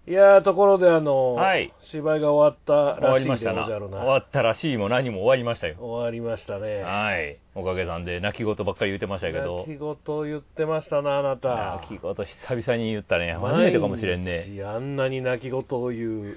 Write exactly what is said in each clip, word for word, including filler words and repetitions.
いやー、ところであの、 はい、 芝居が終わったらしいでござ終るな。 終わったらしいも何も終わりましたよ。 終わりましたね。 はい。おかげさんで泣き言ばっかり言ってましたけど。 泣き言言ってましたな、あなた。 泣き言久々に言ったね。初めてかもしれんね。 毎日あんなに泣き言を言う。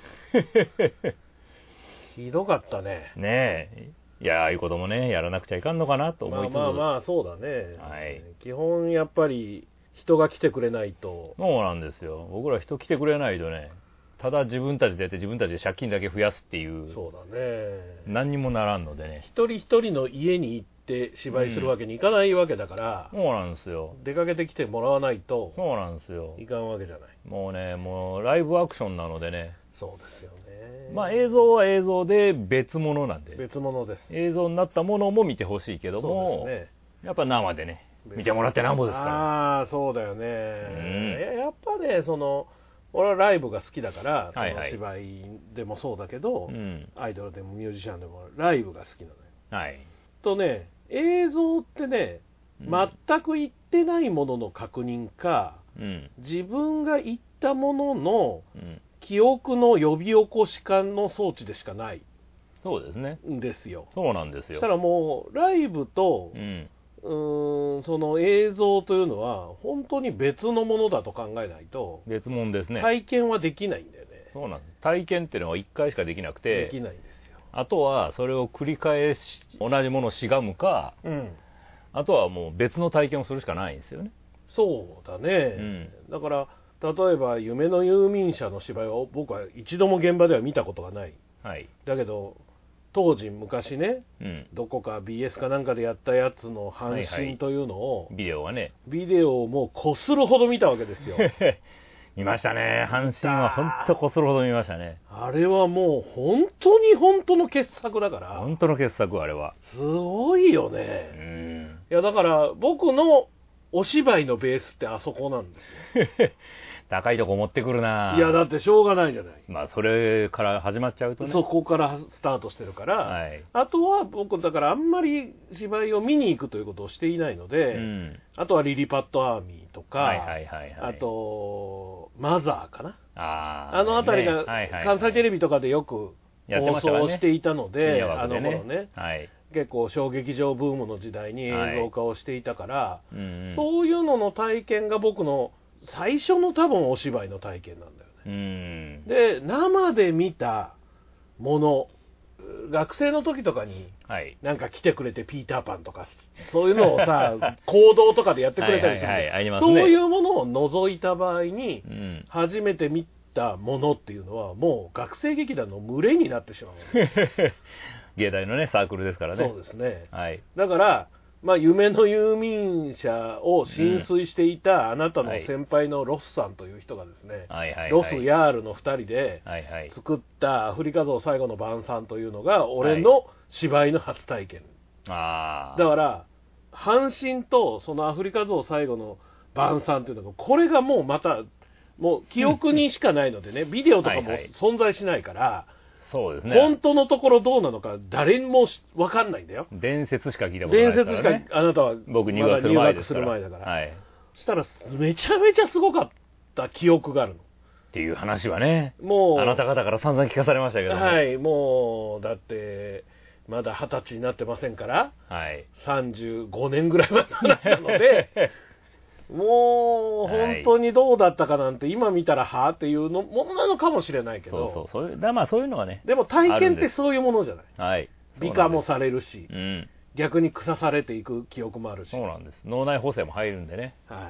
ひどかったね。 ねえ。いや、ああいうこともね、やらなくちゃいかんのかなと思いつつ。 まあまあまあ、そうだね。 はい。 基本やっぱり人が来てくれないと。 そうなんですよ。僕ら人来てくれないとね、ただ自分たちでやって自分たちで借金だけ増やすっていう。 そうだね。 何にもならんのでね。 一人一人の家に行って芝居するわけにいかないわけだから。 うん、そうなんですよ。 出かけてきてもらわないと。 そうなんですよ。 いかんわけじゃない。 もうね、もうライブアクションなのでね。 そうですよね。 まあ映像は映像で別物なんで。 別物です。 映像になったものも見てほしいけども、そうですね。やっぱ生でね、見てもらってなんぼですから。 ああ、そうだよね。うん、やっぱね、その、俺はライブが好きだから、その芝居でもそうだけど、はいはい、アイドルでもミュージシャンでもライブが好きなのよ。はい。とね、映像ってね、全く言ってないものの確認か、うん、自分が言ったものの、うん記憶の呼び起こし感の装置でしかない。 そうですね。 んですよ。 そうなんですよ。 そしたらもうライブと、うん、うーんその映像というのは本当に別のものだと考えないと別物ですね。 体験はできないんだよね。 そうなんです。体験っていうのはいっかいしかできなくて、 できないんですよ。あとはそれを繰り返し同じものをしがむか、うん、あとはもう別の体験をするしかないんですよね。 そうだね。うん、だから。例えば夢の遊民者の芝居を僕は一度も現場では見たことがない、はい、だけど当時昔ね、うん、どこか ビーエス かなんかでやったやつの阪神というのを、はいはい、 ビデオはねビデオをもうこするほど見たわけですよ。 見ましたね。阪神は本当こするほど見ましたね。 あれはもう本当に本当の傑作だから。 本当の傑作あれはすごいよね。うん、いやだから僕のお芝居のベースってあそこなんですよ。 高いとこ持ってくるな。 いやだってしょうがないじゃない。 まあそれから始まっちゃうとね。 そこからスタートしてるから、はい、あとは僕だからあんまり芝居を見に行くということをしていないので、うん、あとはリリパットアーミーとか、はいはいはいはい、あとマザーかな。あ, あのあたりが関西テレビとかでよく放送していたので、ね、あの頃ね、はい、結構小劇場ブームの時代に映像化をしていたから、はいうん、そういうのの体験が僕の最初の多分お芝居の体験なんだよね。うんで生で見たもの学生の時とかに、はい、なんか来てくれてピーターパンとかそういうのをさ行動とかでやってくれたりする、はいはいはい、そういうものを除いた場合に、うん、初めて見たものっていうのはもう学生劇団の群れになってしまう芸大のねサークルですからね。 そうですね、はい、だからまあ、夢の遊民者を浸水していたあなたの先輩のロスさんという人がですね、はいはいはい、ロス・ヤールのふたりで作ったアフリカゾウ最後の晩餐というのが俺の芝居の初体験、はい、だから阪神とそのアフリカゾウ最後の晩餐というのがこれがもうまたもう記憶にしかないのでねビデオとかも存在しないから、はいはいそうですね、本当のところどうなのか誰にも分かんないんだよ。 伝説しか聞いたことないですからね。 伝説しかあなたは僕入学する前ですから。 まだ入学する前だから、はい、そしたらめちゃめちゃすごかった記憶があるのっていう話はねもうあなた方から散々聞かされましたけど、ね、 はいもうだってまだ二十歳になってませんから、はい、さんじゅうごねんぐらい前の話なのでもう本当にどうだったかなんて今見たらはぁっていうのものなのかもしれないけど、 そうそうそういうだまあそういうのがねでも体験ってそういうものじゃない、はい、美化もされるし、うん、逆に腐されていく記憶もあるし、 そうなんです脳内補正も入るんでね、 はい、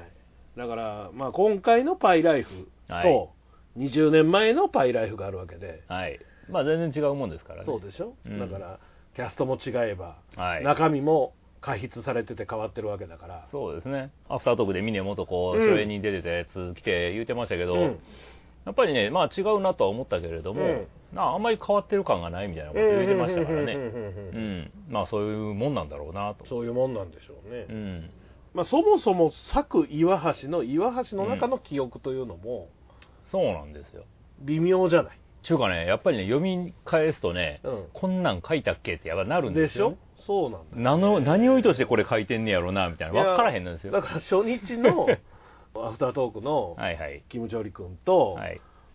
だからまあ今回のパイライフとにじゅうねんまえのパイライフがあるわけで、 はい、まあ全然違うもんですからね。 そうでしょ、うん、だからキャストも違えば、はい、中身も過筆されてて変わってるわけだから。 そうですね。アフタートークで峰元子初演に出てたやつ来て言ってましたけど、うん、やっぱりねまあ違うなとは思ったけれども、うん、なあんまり変わってる感がないみたいなこと言ってましたからね。うんまあそういうもんなんだろうなと。 そういうもんなんでしょうね。うんまあそもそも作岩橋の岩橋の中の記憶というのも、 うん、そうなんですよ。 微妙じゃない。 ちゅうかねやっぱりね読み返すとね、うん、こんなん書いたっけってやっぱなるんですよ。でしょ。そうなんだ、ね、何を何を意図してこれ書いてんねやろなみたいな分からへんなんですよ。 だから初日のアフタートークのキム・チョリ君と、はい、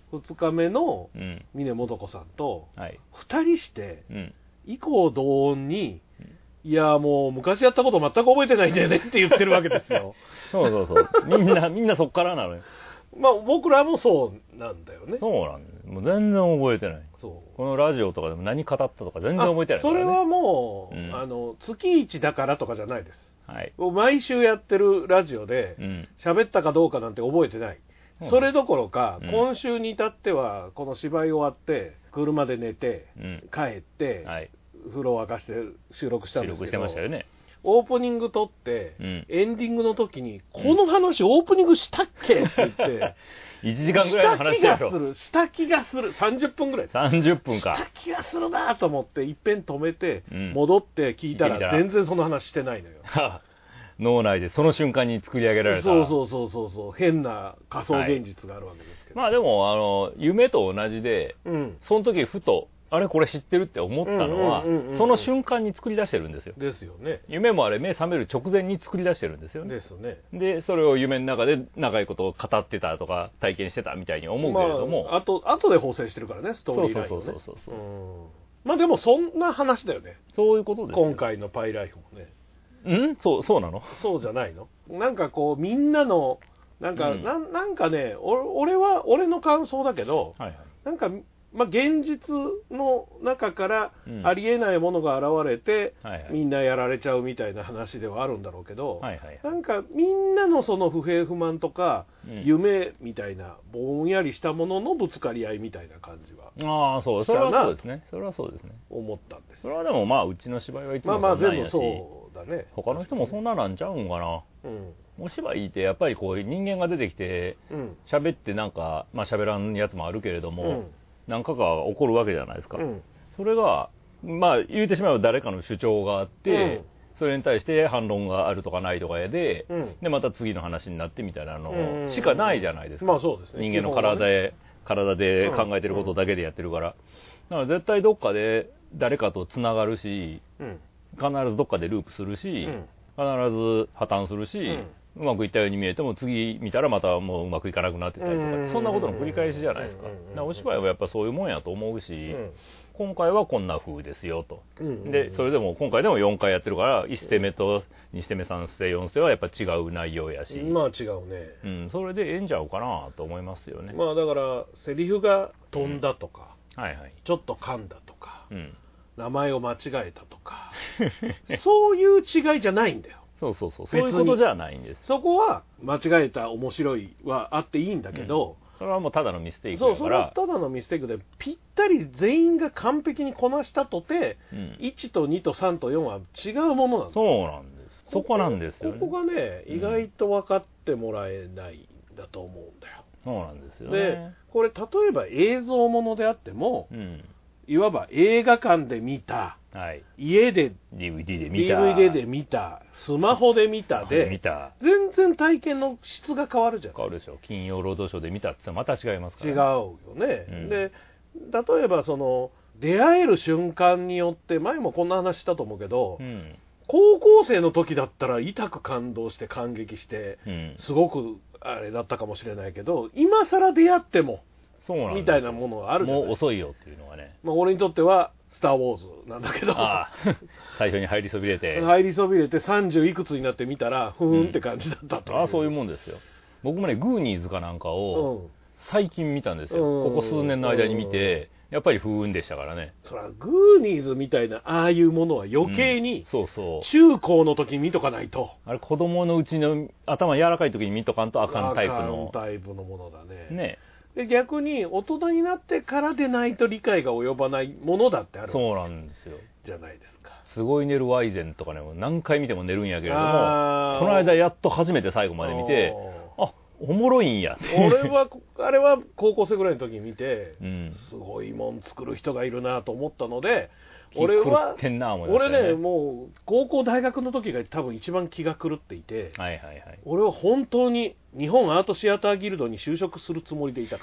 ふつかめの峰素子さんとはい、 ふたりして、 うん、 以降同音に、いやもう昔やったこと全く覚えてないんだよねって言ってるわけですよ。 そうそうそう。みんな、みんなそっからなのよ。 まあ僕らもそうなんだよね。 そうなんだよ。もう全然覚えてない。そう。このラジオとかでも何語ったとか全然覚えてないからね。 それはもう、うん、あの、月一だからとかじゃないです。 はい。 毎週やってるラジオで、喋、うん、ったかどうかなんて覚えてない。うん、それどころか、うん、今週に至っては、この芝居終わって、車で寝て、うん、帰って、はい、風呂を沸かして収録したんですけど、収録してましたよね。オープニング撮って、うん、エンディングの時に、この話オープニングしたっけって言って、 いちじかんぐらいの話だろ。 した気がする、した気がする。さんじゅっぷんぐらい。 さんじゅっぷんか。 した気がするなと思って、いっぺん止めて、うん、戻って聞いたら、全然その話してないのよ。 脳内でその瞬間に作り上げられた。 そうそうそうそうそう、変な仮想現実があるわけですけど。 はい、まあでも、あの、夢と同じで、うん、その時ふと、あれこれ知ってるって思ったのは、その瞬間に作り出してるんですよ。 ですよね。 夢もあれ目覚める直前に作り出してるんですよね。 ですね。 で、それを夢の中で長いことを語ってたとか体験してたみたいに思うけれども。 まあ、あと、あとで補正してるからね、ストーリーラインをね。そうそうそうそうそう。うん、まあでもそんな話だよね。 そういうことですよ。 今回のパイライフもね。 んそう、そうなの？ そうじゃないの？なんかこう、みんなの、なんか、うん、な, なんかね、俺は、俺の感想だけど、はいはい、なんか、まあ、現実の中からありえないものが現れて、うんはいはい、みんなやられちゃうみたいな話ではあるんだろうけど、はいはいはい、なんかみんなのその不平不満とか、うん、夢みたいなぼんやりしたもののぶつかり合いみたいな感じはああそうそれはそうですねそれはそうですね思ったんです。 それはでもまあうちの芝居はいつもそんなんやし、まあまあ全部そうだね。他の人もそんななんちゃうんかな。うん、お芝居ってやっぱりこう人間が出てきて喋、うん、ってなんかまあ喋らんやつもあるけれども。うん何かが起こるわけじゃないですか、うん、それがまあ言うてしまえば誰かの主張があって、うん、それに対して反論があるとかないとかで、うん、でまた次の話になってみたいなのしかないじゃないですか、 まあそうですね、 人間の体で、体で考えてることだけでやってるから、だから絶対どっかで誰かとつながるし、必ずどっかでループするし、必ず破綻するし、うまくいったように見えても次見たらまたもううまくいかなくなってたりとか、そんなことの繰り返しじゃないですか。お芝居はやっぱそういうもんやと思うし、うん、今回はこんな風ですよと、うんうんうん、でそれでも今回でもよんかいやってるからいち捨て目とに捨て目さん捨てよん捨てはやっぱ違う内容やし、 まあ違うね、 うん、それでええんちゃうかなと思いますよね。 まあだからセリフが飛んだとか、うんはいはい、ちょっと噛んだとか、うん、名前を間違えたとかそういう違いじゃないんだよ。 そうそうそう、そういうことじゃないんです。 そこは間違えた面白いはあっていいんだけど、 うん、それはもうただのミステイクだから。そう、それはただのミステイクでぴったり全員が完璧にこなしたとて、うん、いちとにとさんとよんは違うものなんです。 そうなんです。そこなんですよね。 ここがね、意外と分かってもらえないんだと思うんだよ。 そうなんですよね。 で、これ例えば映像ものであっても、うんいわば映画館で見た、はい、家でディーブイディー で見た、 ディーブイディー で見た、スマホで見たで、見た全然体験の質が変わるじゃん。 変わるでしょ。金曜ロードショーで見たってまた違いますから、 ね。違うよね、うん。で、例えばその出会える瞬間によって前もこんな話したと思うけど、うん、高校生の時だったら痛く感動して感激して、うん、すごくあれだったかもしれないけど、今更出会っても。そうなんみたいなものがあるじゃない。 もう遅いよっていうのがね。 まあ俺にとってはスター・ウォーズなんだけど。ああ最初に入りそびれて。 入りそびれてさんじゅういくつになってみたら、ふーんって感じだったと、 うん。ああ、そういうもんですよ。僕もね、グーニーズかなんかを最近見たんですよ。うん、ここ数年の間に見て、やっぱり不運でしたからね。 そら、グーニーズみたいなああいうものは余計に、うん、 そうそう。 中高の時に見とかないと。 あれ、子供のうちの頭柔らかい時に見とかんとあかんタイプの。 あかんタイプのものだね。 ね。 で逆に大人になってからでないと理解が及ばないものだってある。 そうなんですよ。 じゃないですか。 すごい寝るワイゼンとかね、何回見ても寝るんやけれども、この間やっと初めて最後まで見て、あ、おもろいんや。 俺は、あれは高校生ぐらいの時に見て、うん、すごいもん作る人がいるなと思ったので、俺は、俺ね、もう、高校大学の時が多分一番気が狂っていて、はいはいはい、俺は本当に日本アートシアターギルドに就職するつもりでいたから。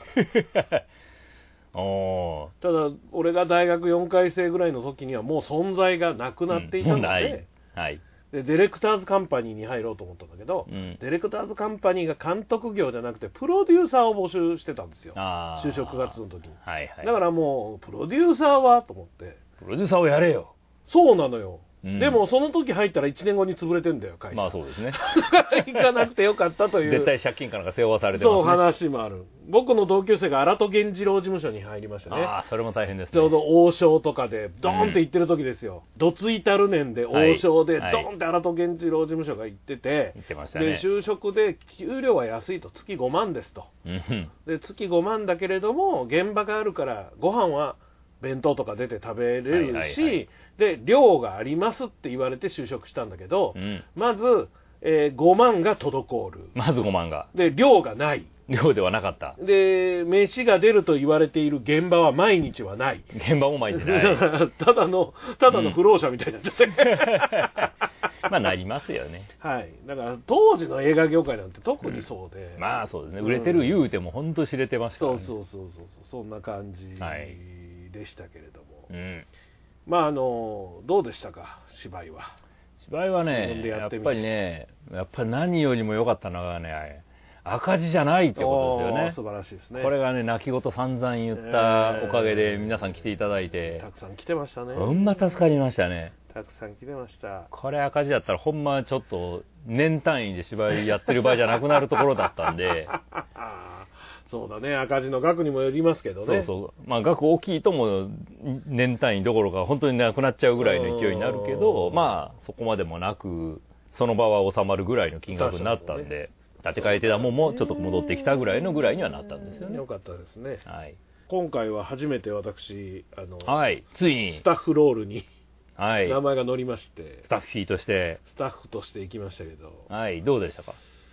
おただ、俺が大学よんかい生ぐらいの時にはもう存在がなくなっていたので、うんはい、 でディレクターズカンパニーに入ろうと思ったんだけど、うん、ディレクターズカンパニーが監督業じゃなくてプロデューサーを募集してたんですよ、就職活動の時に、はいはい、だからもうプロデューサーはと思って、 プロデューサーをやれよ。 そうなのよ、うん、でもその時入ったらいちねんごに潰れてんだよ会社。 まあそうですね行かなくてよかったという絶対借金かなんか背負わされてますね。 そう話もある。僕の同級生が荒戸源次郎事務所に入りましたね。 ああそれも大変ですね。 ちょうど王将とかでドーンって行ってる時ですよ、うん、どついたる年で王将でドーンって荒戸源次郎事務所が行ってて、 行ってましたね。 で就職で給料は安いと月ごまんですと、うん、で月ごまんだけれども現場があるからご飯は弁当とか出て食べれるし、はいはいはい、で寮がありますって言われて就職したんだけど、うん、まず、えー、ごまんが滞る。 まずごまんがで寮がない。 寮ではなかった。 で飯が出ると言われている現場は毎日はない。 現場も毎日ない。 ただのただの不老者みたいになっちゃって、うん、 まあなりますよね。 はい。だから当時の映画業界なんて特にそうで、 うん、まあそうですね。売れてる言うても本当知れてましたね、 うん、そうそうそうそうそんな感じ。はい。でしたけれども、 うん、 まああのどうでしたか芝居は。 芝居はねやっぱりねやっぱり何よりも良かったのがね赤字じゃないってことですよね。 素晴らしいですね。 これがね泣き言散々言ったおかげで皆さん来ていただいて、えー、たくさん来てましたね。 ほんま助かりましたね。 たくさん来てました。 これ赤字だったらほんまちょっと年単位で芝居やってる場合じゃなくなるところだったんでそうだね、赤字の額にもよりますけどね。 そうそう、まあ額大きいとも年単位どころか本当になくなっちゃうぐらいの勢いになるけど、まあそこまでもなくその場は収まるぐらいの金額になったんで、立て替えてたもんもちょっと戻ってきたぐらいのぐらいにはなったんですよね。 よかったですね。 はい。 今回は初めて私あの、 はい、ついにスタッフロールに、 はい、 名前が載りまして、 スタッフィーとしてスタッフとして行きましたけど、 はい、どうでしたか。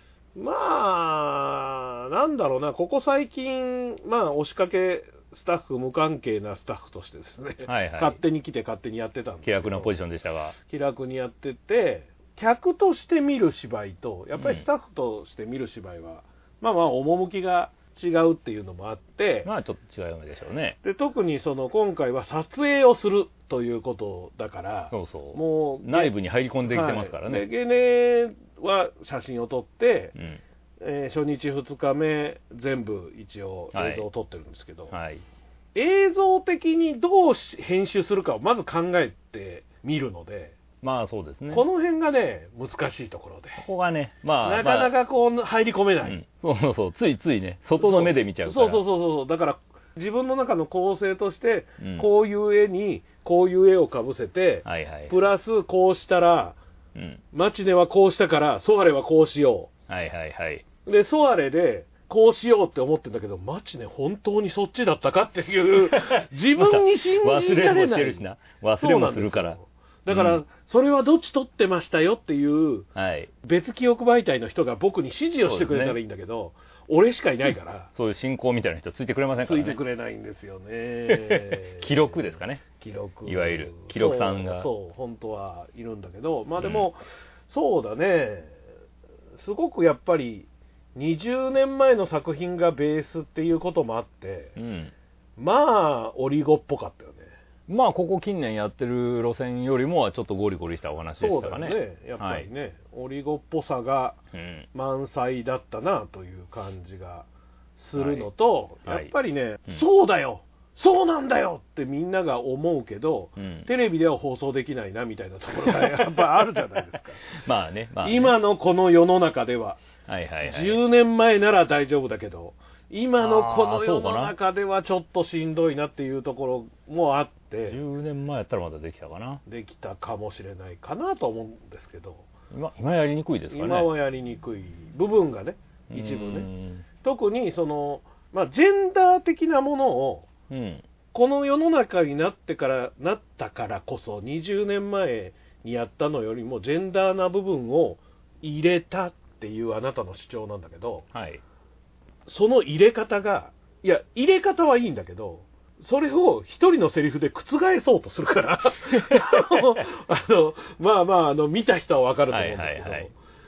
まあなんだろうな、ここ最近まあ押しかけスタッフ無関係なスタッフとしてですね、はいはい、勝手に来て勝手にやってたんですけど、 気楽なポジションでしたが、 気楽にやってて、客として見る芝居とやっぱりスタッフとして見る芝居は、うん、まあまあ趣が違うっていうのもあって、 まあちょっと違うのでしょうね。 で特にその今回は撮影をするということだから、 そうそう、 もう内部に入り込んできてますからね。 はい、でゲネは写真を撮って、うんえー、初日ふつかめ全部一応映像を撮ってるんですけど、はいはい、映像的にどう編集するかをまず考えてみるので、 まあそうですね、 この辺がね難しいところで、 ここがね、まあなかなかこう入り込めない、 まあうん、そうそう、ついついね外の目で見ちゃうから、 そうそうそうそう、だから自分の中の構成として、うん、こういう絵にこういう絵をかぶせて、はいはい、プラスこうしたら、うん、マチネはこうしたからソアレはこうしよう、はいはいはい、 でソアレでこうしようって思ってんだけど、マチネ本当にそっちだったかっていう自分に信じられない、 忘れもしてるしな、忘れもするから、 だから、うん、それはどっち撮ってましたよっていう、はい、別記憶媒体の人が僕に指示をしてくれたらいいんだけど、俺しかいないからそういう進行みたいな人ついてくれませんからね。 ついてくれないんですよね記録ですかね、 記録、 いわゆる記録さんが、 そう、そう本当はいるんだけど、まあでも、うん、そうだね、すごくやっぱりにじゅうねんまえの作品がベースっていうこともあって、うん、まあオリゴっぽかったよね。 まあここ近年やってる路線よりもはちょっとゴリゴリしたお話でしたかね。 そうだよね、やっぱりね、はい、オリゴっぽさが満載だったなという感じがするのと、はい、やっぱりね、はい、そうだよ、そうなんだよってみんなが思うけど、うん、テレビでは放送できないなみたいなところがやっぱあるじゃないですかまあね、まあね、 今のこの世の中では、 はいはいはい、 じゅうねんまえなら大丈夫だけど、今のこの世の中ではちょっとしんどいなっていうところもあって、 じゅうねんまえやったらまだできたかな、 できたかもしれないかなと思うんですけど、 今, 今やりにくいですかね。 今はやりにくい部分がね、一部ね、特にその、まあ、ジェンダー的なものを、うん、この世の中になってからなったからこそにじゅうねんまえにやったのよりもジェンダーな部分を入れたっていうあなたの主張なんだけど、はい、その入れ方が、いや入れ方はいいんだけど、それを一人のセリフで覆そうとするからあのまあまああの見た人は分かると思うんですけど、はいはいはい、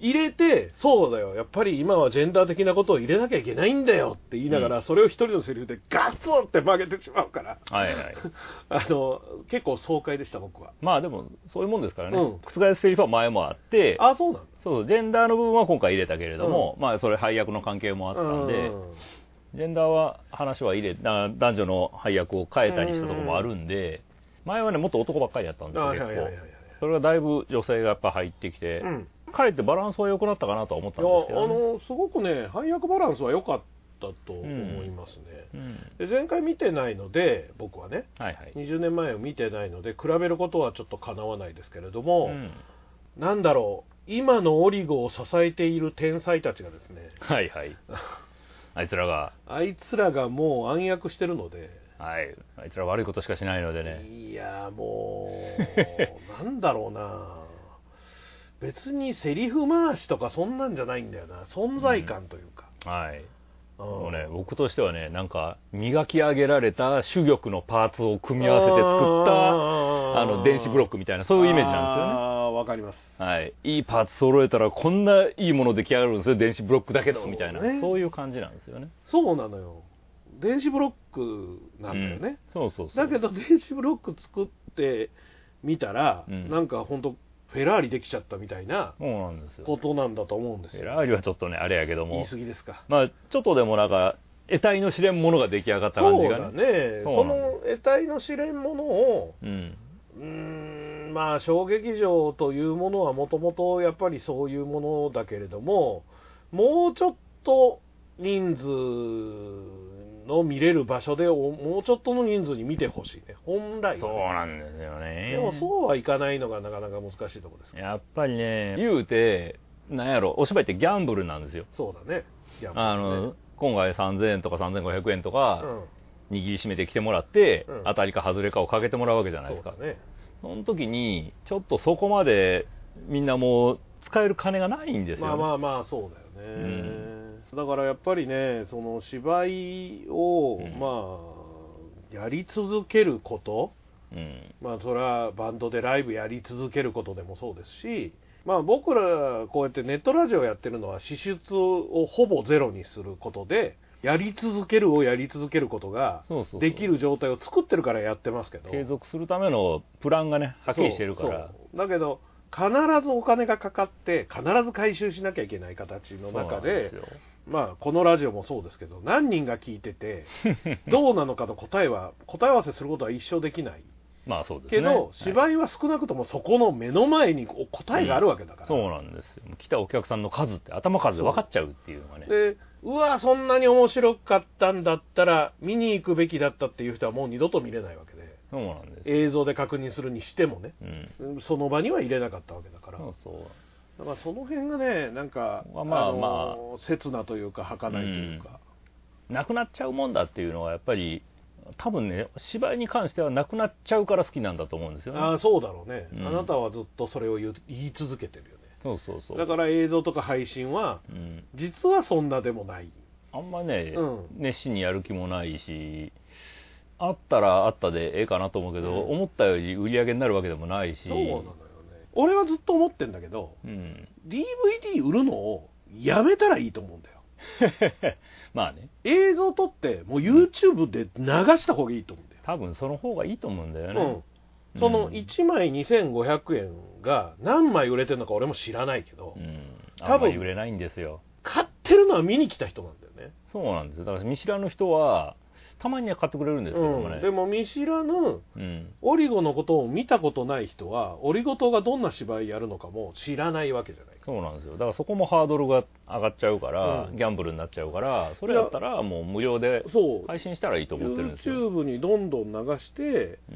入れて、そうだよ、やっぱり今はジェンダー的なことを入れなきゃいけないんだよって言いながら、うん、それを一人のセリフでガツンって曲げてしまうから、 はいはい、 あの結構爽快でした僕は。 まあでもそういうもんですからね、うん、覆すセリフは前もあって、 あ、そうなんだ。 そうジェンダーの部分は今回入れたけれども、うん、まあそれ配役の関係もあったんで、うん、ジェンダーは話は入れ男女の配役を変えたりしたところもあるんで、うん、前はねもっと男ばっかりやったんですよ、結構。それがだいぶ女性がやっぱ入ってきて、うん、かえってバランスは良くなったかなとは思ったんですけど、ね、 いやあのすごくね配役バランスは良かったと思いますね、うんうん、で前回見てないので僕はね、はいはい、にじゅうねんまえを見てないので比べることはちょっとかなわないですけれども、うん、なんだろう今のオリゴを支えている天才たちがですね、 はいはいあいつらがあいつらがもう暗躍してるので、 はい、あいつら悪いことしかしないのでね。 いやもうなんだろうな、別にセリフ回しとかそんなんじゃないんだよな、存在感というか、 うん、はい、もうね僕としてはねなんか磨き上げられた珠玉のパーツを組み合わせて作ったあの電子ブロックみたいなそういうイメージなんですよね。 ああわかります、 はい、いいパーツ揃えたらこんないいもの出来上がるんですよ電子ブロックだけどみたいなそう、ね、そういう感じなんですよね。 そうなのよ、電子ブロックなんだよね、 うん、そうそうそう。 だけど電子ブロック作ってみたら、うん、なんか本当フェラーリできちゃったみたいなことなんだと思うんですよ。 フェラーリはちょっとねあれやけども言い過ぎですか。 まあちょっとでもなんか得体の知れんものが出来上がった感じがね。 そうだね。そ, その得体の知れんものを、うん、うーんまあ小劇場というものはもともとやっぱりそういうものだけれども、もうちょっと人数の見れる場所でもうちょっとの人数に見てほしいね本来は、ね、 そうなんですよね。 でもそうはいかないのがなかなか難しいところです。 やっぱりね言うてなんやろお芝居ってギャンブルなんですよ。 そうだね、ギャンブルね。 あの今回さんぜんえんとかさんぜんごひゃくえんとか、うん、握りしめてきてもらって、うん、当たりか外れかをかけてもらうわけじゃないですか。 そうだね。 その時にちょっとそこまでみんなもう使える金がないんですよね。 まあまあまあそうだよね、うん、だからやっぱりねその芝居を、うん、まあやり続けること、うん、まあそれはバンドでライブやり続けることでもそうですし、まあ僕らこうやってネットラジオやってるのは支出をほぼゼロにすることでやり続けるをやり続けることができる状態を作ってるからやってますけど、 継続するためのプランがねはっきりしてるから。そうそうだけど必ずお金がかかって必ず回収しなきゃいけない形の中で、まあこのラジオもそうですけど何人が聞いててどうなのかと答えは答え合わせすることは一生できない。 まあそうですね、 けど芝居は少なくともそこの目の前に答えがあるわけだから、 うん、そうなんですよ。来たお客さんの数って頭数で分かっちゃうっていうのがね。 でうわそんなに面白かったんだったら見に行くべきだったっていう人はもう二度と見れないわけで、 そうなんです。 映像で確認するにしてもね、うん、その場には入れなかったわけだから。 そうそうだからその辺がねなんか、まあまあ、あの刹那というか儚いというか、 うん、なくなっちゃうもんだっていうのはやっぱり多分ね芝居に関してはなくなっちゃうから好きなんだと思うんですよね。 ああそうだろうね、うん、あなたはずっとそれを言い続けてるよね。 そうそうそう。 だから映像とか配信は、うん、実はそんなでもない。 あんまね、うん、熱心にやる気もないし、あったらあったでええかなと思うけど、うん、思ったより売り上げになるわけでもないし。 そうなのよね。俺はずっと思ってんだけど、うん、ディーブイディー 売るのをやめたらいいと思うんだよ。 まあね。 映像撮ってもう YouTube で流した方がいいと思うんだよ。 多分その方がいいと思うんだよね。 うん、そのいちまいにせんごひゃくえんが何枚売れてるのか俺も知らないけど、うん、 多分売れないんですよ。 買ってるのは見に来た人なんだよね。 そうなんですよ。だから見知らぬ人はたまには買ってくれるんですけどもね、 うん、でも見知らぬ、うん、オリゴのことを見たことない人はオリゴ党がどんな芝居やるのかも知らないわけじゃないか。 そうなんですよ。だからそこもハードルが上がっちゃうから、うん、ギャンブルになっちゃうから、それやったらもう無料で配信したらいいと思ってるんですよ。 YouTube にどんどん流して、うん、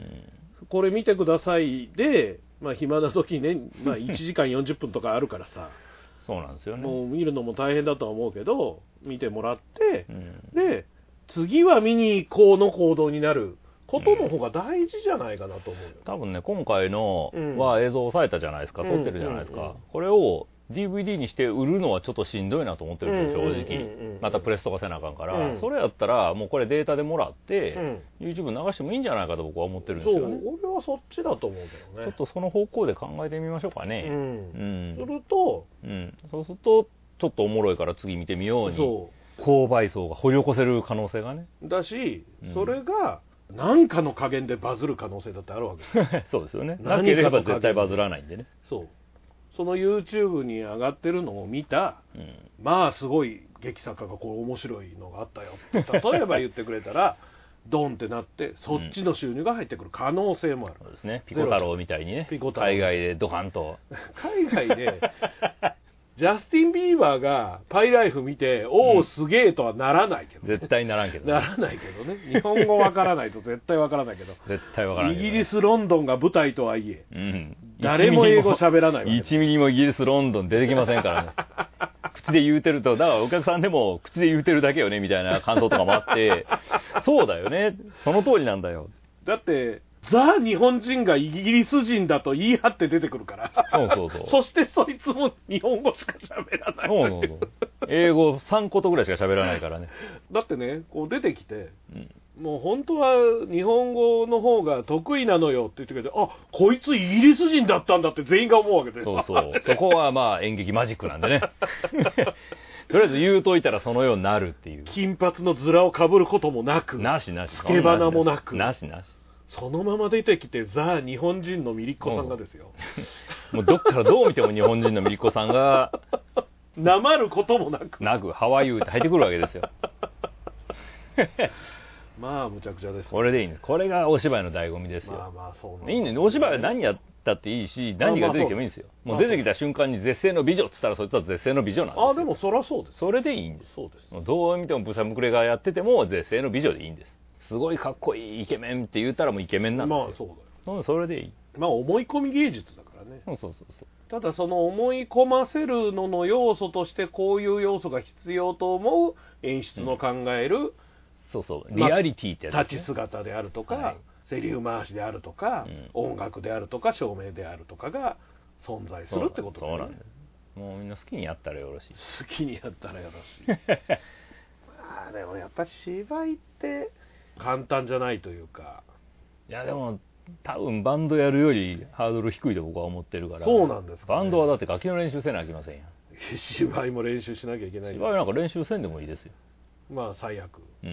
これ見てくださいで、まあ、暇な時ね、まあ、いちじかんよんじゅっぷんとかあるからさそうなんですよね。 もう見るのも大変だとは思うけど見てもらって、うん、で次は見に行こうの行動になることの方が大事じゃないかなと思うよ、 うん、多分ね今回のは映像を抑えたじゃないですか、うん、撮ってるじゃないですか、うんうんうん、これをディーブイディー にして売るのはちょっとしんどいなと思ってるんですよ、正直。またプレスとかせなあかんから、うん、それやったらもうこれデータでもらって、うん、YouTube 流してもいいんじゃないかと僕は思ってるんですよね。 そう、俺はそっちだと思うけどね。 ちょっとその方向で考えてみましょうかね。うん。うん、すると、 うん、そうするとちょっとおもろいから次見てみように。そう。購買層が掘り起こせる可能性がね。 だし、うん、それが何かの加減でバズる可能性だってあるわけです。そうですよね。なければ絶対バズらないんでね。 そう。その YouTube に上がってるのを見た、うん、まあすごい劇作家がこれ面白いのがあったよって例えば言ってくれたらドンってなってそっちの収入が入ってくる可能性もある、 うん、そうですね。ピコ太郎みたいにね、海外でドカンと海外でジャスティン・ビーバーがパイライフ見て、おお、すげえとはならないけど、 ね、絶対ならんけど、 ね、ならないけどね。日本語わからないと絶対わからないけど。 絶対わからない、 ね。イギリス・ロンドンが舞台とはいえ、うん、誰も英語喋らないわけ。 いちミリもイギリス・ロンドン出てきませんからね。口で言うてると、だからお客さんでも口で言うてるだけよね、みたいな感想とかもあって、そうだよね。その通りなんだよ。 だって、ザ・日本人がイギリス人だと言い張って出てくるから。 そうそうそう。 そしてそいつも日本語しか喋らない。 そうそうそう。英語さんことぐらいしか喋らないからね。 だってね、こう出てきて、うん、もう本当は日本語の方が得意なのよって言ってくれて、あ、こいつイギリス人だったんだって全員が思うわけで。 そうそう。そこはまあ演劇マジックなんでね。とりあえず言うといたらそのようになるっていう。 金髪のズラを被ることもなく。 なしなし。 つけ花もなく。 なしなし。 そのまま出てきてザ・日本人のミリッコさんがですよ。 もうどっからどう見ても日本人のミリッコさんがなまることもなくなくハワイユーって入ってくるわけですよ。 まあむちゃくちゃです、ね、 これでいいんです。これがお芝居の醍醐味ですよ。 まあまあそうなんいいね。お芝居は何やったっていいし、何が出てきてもいいんですよ。もう出てきた瞬間に絶世の美女っつったらそいつは絶世の美女なんですよ。 あ、でもそりゃそうです。 それでいいんです。 そうです。 もうどう見てもブサムクレがやってても絶世の美女でいいんです。すごいかっこいいイケメンって言ったらもうイケメンなんですよ。 まあそうだよ。それでいい。 まあ思い込み芸術だからね。 そうそうそうそう。 ただその思い込ませるのの要素としてこういう要素が必要と思う演出の考える、うん、 そうそうリアリティってやつ、ね、 立ち姿であるとか、はい、セリフ回しであるとか、うん、音楽であるとか照明であるとかが存在するってことだよね。そうなんです。 もうみんな好きにやったらよろしい。 好きにやったらよろしい。まあでもやっぱり芝居って簡単じゃないというか。 いやでも多分バンドやるよりハードル低いと僕は思ってるから。 そうなんですか、 ね、バンドはだって楽器の練習せなきゃいけませんやん。 芝居も練習しなきゃいけない。 芝居なんか練習せんでもいいですよ。 まあ最悪。 うん。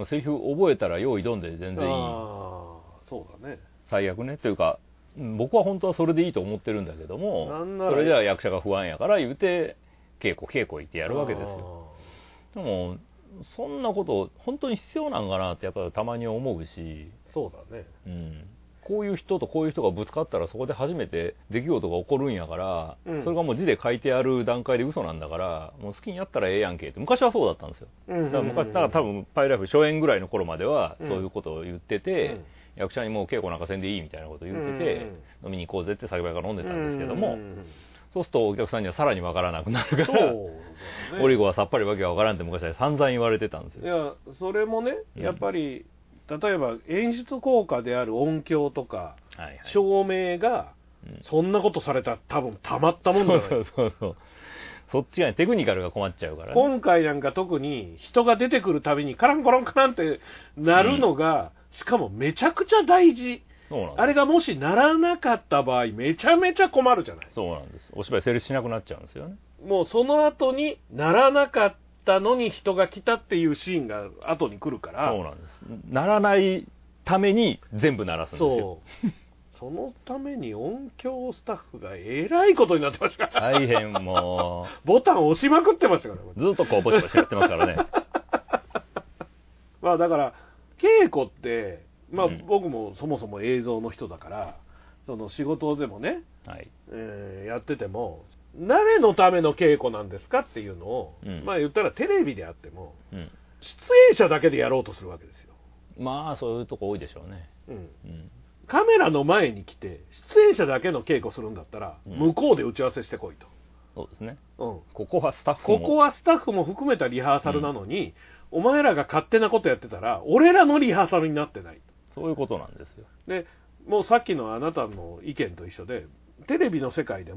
セリフ覚えたら用意どんで全然いい。ああ、そうだね。 最悪ねというか僕は本当はそれでいいと思ってるんだけども、なんならそれじゃあ役者が不安やから言うて稽古稽古行ってやるわけですよ。でもそんなこと本当に必要なんかなってやっぱりたまに思うし。 そうだね、 うん、こういう人とこういう人がぶつかったらそこで初めて出来事が起こるんやから、うん、それがもう字で書いてある段階で嘘なんだからもう好きにやったらええやんけって昔はそうだったんですよ。だから昔だから多分パイライフ初演ぐらいの頃まではそういうことを言ってて、うん、役者にもう稽古なんかせんでいいみたいなことを言ってて、うん、飲みに行こうぜって酒場から飲んでたんですけども、うん、そうするとお客さんにはさらにわからなくなるから、ね、オリゴはさっぱりわけがわからんって昔は散々言われてたんですよ。いやそれもねやっぱり、うん、例えば演出効果である音響とか、はいはい、照明が、うん、そんなことされたら多分たまったもんだよね。 そうそうそう。そっちが、ね、テクニカルが困っちゃうからね。 今回なんか特に人が出てくるたびにカランコロンカランってなるのが、うん、しかもめちゃくちゃ大事。そうなんです。あれがもしならなかった場合めちゃめちゃ困るじゃない。 そうなんです。お芝居成立しなくなっちゃうんですよね。 もうその後にならなかったのに人が来たっていうシーンが後に来るから。 そうなんです。ならないために全部鳴らすんですよ。 そう。そのために音響スタッフがえらいことになってましたから。 大変もう。ボタン押しまくってましたから。 ずっとこうぼちぼちやってますからね。 まあだから稽古ってまあ、うん、僕もそもそも映像の人だからその仕事でもね、はいえー、やってても誰のための稽古なんですかっていうのを、うん、まあ言ったらテレビであっても、うん、出演者だけでやろうとするわけですよ。 まあそういうとこ多いでしょうね、うんうん、 カメラの前に来て出演者だけの稽古するんだったら、うん、向こうで打ち合わせしてこいと。 そうですね、うん、ここはスタッフもここはスタッフも含めたリハーサルなのに、うん、お前らが勝手なことやってたら俺らのリハーサルになってない。 そういうことなんですよ。 でもうさっきのあなたの意見と一緒でテレビの世界でも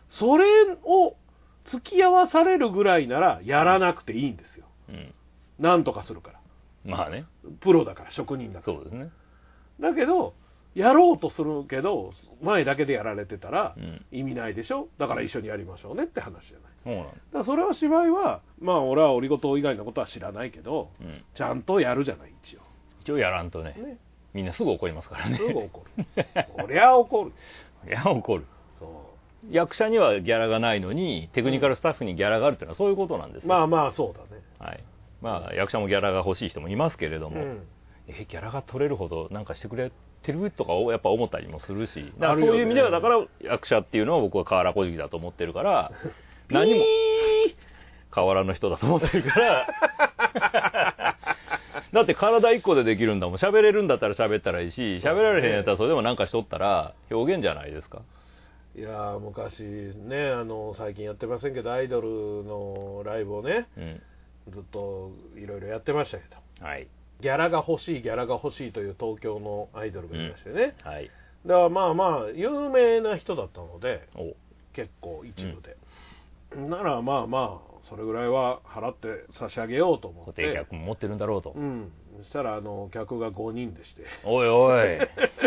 それを付き合わされるぐらいならやらなくていいんですよ、うん、なんとかするから。 まあね、 プロだから、職人だから。 そうですね。 だけどやろうとするけど前だけでやられてたら意味ないでしょ、だから一緒にやりましょうねって話じゃない。そうなんだ。だからそれは芝居はまあ俺はオリゴ糖以外のことは知らないけど、うん、ちゃんとやるじゃない。一応一応やらんと ね, ねみんなすぐ怒りますからね。 すぐ怒るこりゃ怒るいや怒る。そう役者にはギャラがないのにテクニカルスタッフにギャラがあるっていうのはそういうことなんですよ、 うん、まあまあそうだね。 はい、まあ役者もギャラが欲しい人もいますけれども、うん、えギャラが取れるほどなんかしてくれてるとかをやっぱ思ったりもするし、だからそういう意味ではだから役者っていうのは僕は河原小路だと思ってるから何も河原の人だと思ってるからだって体一個でできるんだもん。喋れるんだったら喋ったらいいし、喋られへんやったらそれでもなんかしとったら表現じゃないですか。 いや昔ね、あの最近やってませんけどアイドルのライブをね、うん、ずっといろいろやってましたけど、はい、ギャラが欲しいギャラが欲しいという東京のアイドルがいましてね、うん、はい、だからまあまあ有名な人だったので結構一部で、うん、ならまあまあそれぐらいは払って差し上げようと思って、 固定客も持ってるんだろうと、 うん、そしたらあの客がごにんでして、 おいおい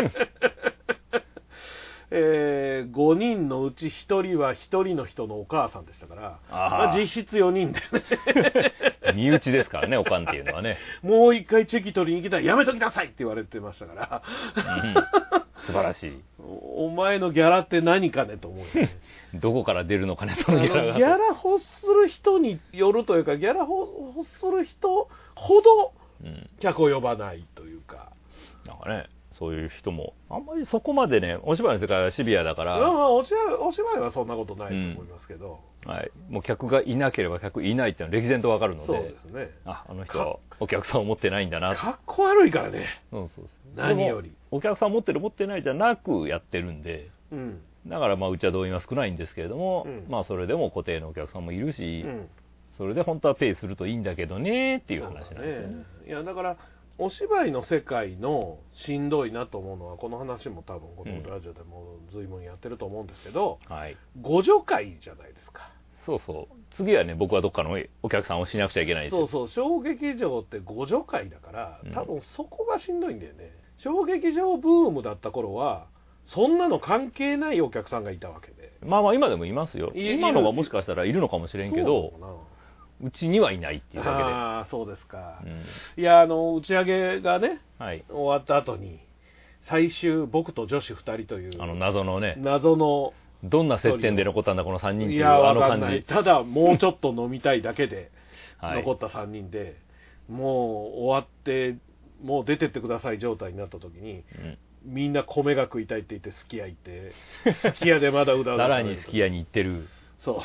えー、ごにんのうちひとりはひとりの人のお母さんでしたから、まあ、実質よにんでね身内ですからね、おかんっていうのはね。 もう一回チェキ取りに来たらやめときなさいって言われてましたから、 うん、素晴らしい。 お前のギャラって何かねと思うよねどこから出るのかね、そのギャラが。 ギャラ欲する人によるというか、ギャラ欲する人ほど客を呼ばないというか、 うん、なんかね、そういう人もあんまりそこまでね、お芝居の世界はシビアだから、 まあまあお芝居、お芝居はそんなことないと思いますけど、 うん、はい、もう客がいなければ客いないっていうのは歴然とわかるので、 そうですね、 あ、あの人はお客さんを持ってないんだな。 かっこ悪いからね、 そうそうそう、 何よりお客さん持ってる持ってないじゃなくやってるんで、うん、だからまあうちは動員は少ないんですけれども、うん、まあそれでも固定のお客さんもいるし、うん、それで本当はペイするといいんだけどねっていう話なんですよね。ね、いやだからお芝居の世界のしんどいなと思うのは、この話も多分このラジオでも随分やってると思うんですけど、うん、はい、互助会じゃないですか。 そうそう、次はね、僕はどっかのお客さんをしなくちゃいけないんですよ。 そうそう、小劇場って互助会だから多分そこがしんどいんだよね、うん、小劇場ブームだった頃はそんなの関係ないお客さんがいたわけで、 まあまあ今でもいますよ。今のがもしかしたらいるのかもしれんけど、うちにはいないっていうだけで。 ああ、そうですか、うん、いや、あの打ち上げがね、はい、終わった後に最終僕と女子ふたりというあの謎のね、 謎のどんな接点で残ったんだこのさんにんっていう、 あの感じ。ただもうちょっと飲みたいだけで残ったさんにんで、はい、もう終わってもう出てってください状態になった時に、うん、みんな米が食いたいって言ってすき家行ってすき家でまだうだうだ奈良にすき家に行ってる。 そう、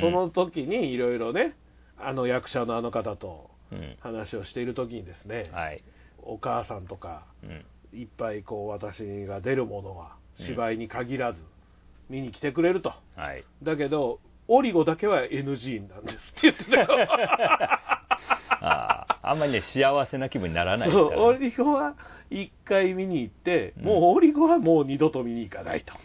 その時にいろいろね、あの役者のあの方と話をしている時にですね、うん、はい、お母さんとか、うん、いっぱいこう私が出るものは芝居に限らず見に来てくれると、うん、はい、だけどオリゴだけは エヌジー なんですって言ってたよあ, あんまりね幸せな気分にならないですから、ね、 そう、オリゴはいっかい見に行って、うん、もうオリゴはもう二度と見に行かないと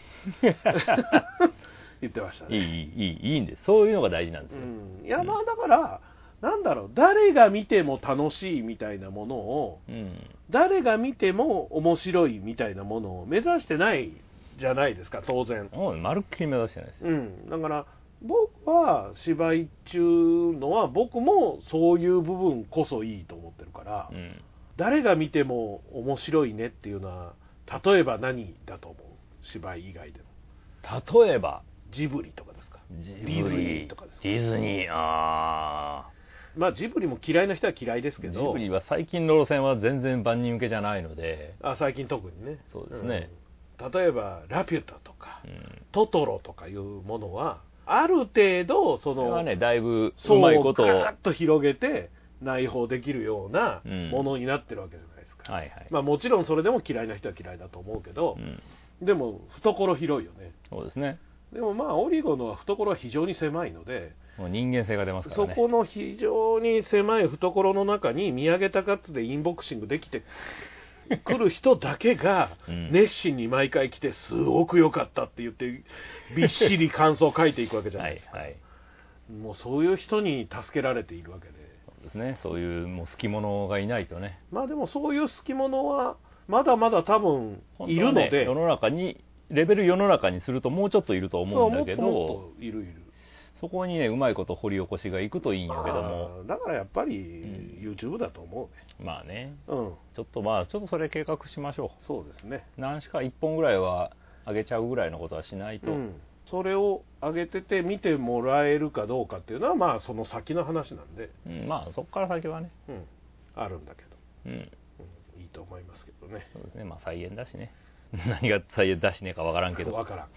言ってましたね。 いいいいいいんです。そういうのが大事なんですよ。 うん、いやまあだから、うん、なんだろう、誰が見ても楽しいみたいなものを、うん、誰が見ても面白いみたいなものを目指してないじゃないですか、当然。 うん、まるっきり目指してないですよ。 うん、だから僕は芝居中のは僕もそういう部分こそいいと思ってるから、うん、誰が見ても面白いねっていうのは例えば何だと思う？芝居以外でも。例えばジブリとかですか？ ジブリディズニーとかですか？ディズニー、あー、まあジブリも嫌いな人は嫌いですけど、 ジブリは最近の路線は全然万人受けじゃないので。 あ、最近特にね。 そうですね、 うん、例えばラピュタとか、うん、トトロとかいうものはある程度そのそれはね、だいぶうまいことをガーッと広げて内包できるようなものになってるわけじゃないですか、うん、はいはい、まあもちろんそれでも嫌いな人は嫌いだと思うけど、うん、でも懐広いよね。 そうですね。 でもまあオリゴのは懐は非常に狭いので、 もう人間性が出ますからね。 そこの非常に狭い懐の中に宮下達でインボクシングできて来る人だけが熱心に毎回来てすごく良かったって言ってびっしり感想を書いていくわけじゃないですか。はいはい、もうそういう人に助けられているわけで。 そうですね、そういうもう好き者がいないとね。 まあでもそういう好き者はまだまだ多分いるので、ね、 世の中にレベル世の中にするともうちょっといると思うんだけど、 そうもっともっといるいる。 そこにねうまいこと掘り起こしがいくといいんやけども、 だからやっぱり YouTube だと思うね、 うん、まあね、 うん、 ちょっとまあちょっとそれ計画しましょう。そうですね、 何しかいっぽんぐらいは上げちゃうぐらいのことはしないと、うん、 それを上げてて見てもらえるかどうかっていうのはまあその先の話なんで、 うん、まあそこから先はね、 うん、あるんだけど、 うんうん、 いいと思いますけどね。 そうですね、まあ再演だしね何が再演だしねえかわからんけどわからん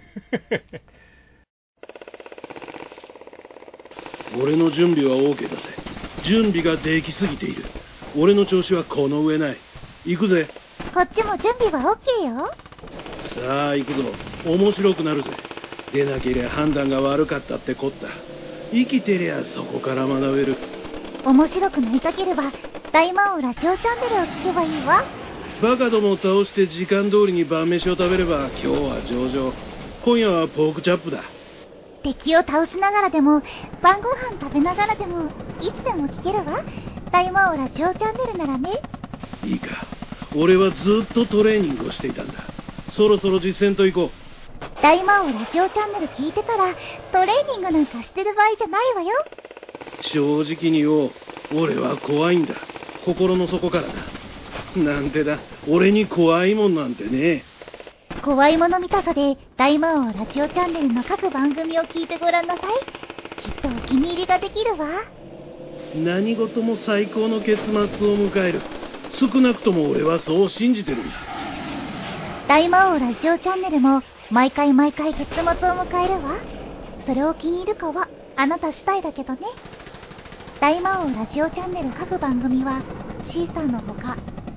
俺の準備は OK だぜ。準備ができすぎている。俺の調子はこの上ない。行くぜ。 こっちも準備は OK よ。 さあ行くぞ。面白くなるぜ。出なけりゃ判断が悪かったってこった。生きてりゃそこから学べる。 面白くなりたければ大魔王ラジオチャンネルを聞けばいいわ。 バカどもを倒して時間通りに晩飯を食べれば今日は上々。今夜はポークチャップだ。 敵を倒しながらでも晩ご飯食べながらでもいつでも聞けるわ。大魔王ラジオチャンネルならね。 いいか、俺はずっとトレーニングをしていたんだ。そろそろ実践と行こう。 大魔王ラジオチャンネル聞いてたらトレーニングなんかしてる場合じゃないわよ。 正直に言おう、俺は怖いんだ。心の底からだ。なんてだ、俺に怖いもんなんてね。 怖いもの見たさで大魔王ラジオチャンネルの各番組を聞いてごらんなさい。きっとお気に入りができるわ。 何事も最高の結末を迎える。少なくとも俺はそう信じてるんだ。 大魔王ラジオチャンネルも毎回毎回結末を迎えるわ。それを気に入るかはあなた次第だけどね。大魔王ラジオチャンネル各番組はシーサーのほか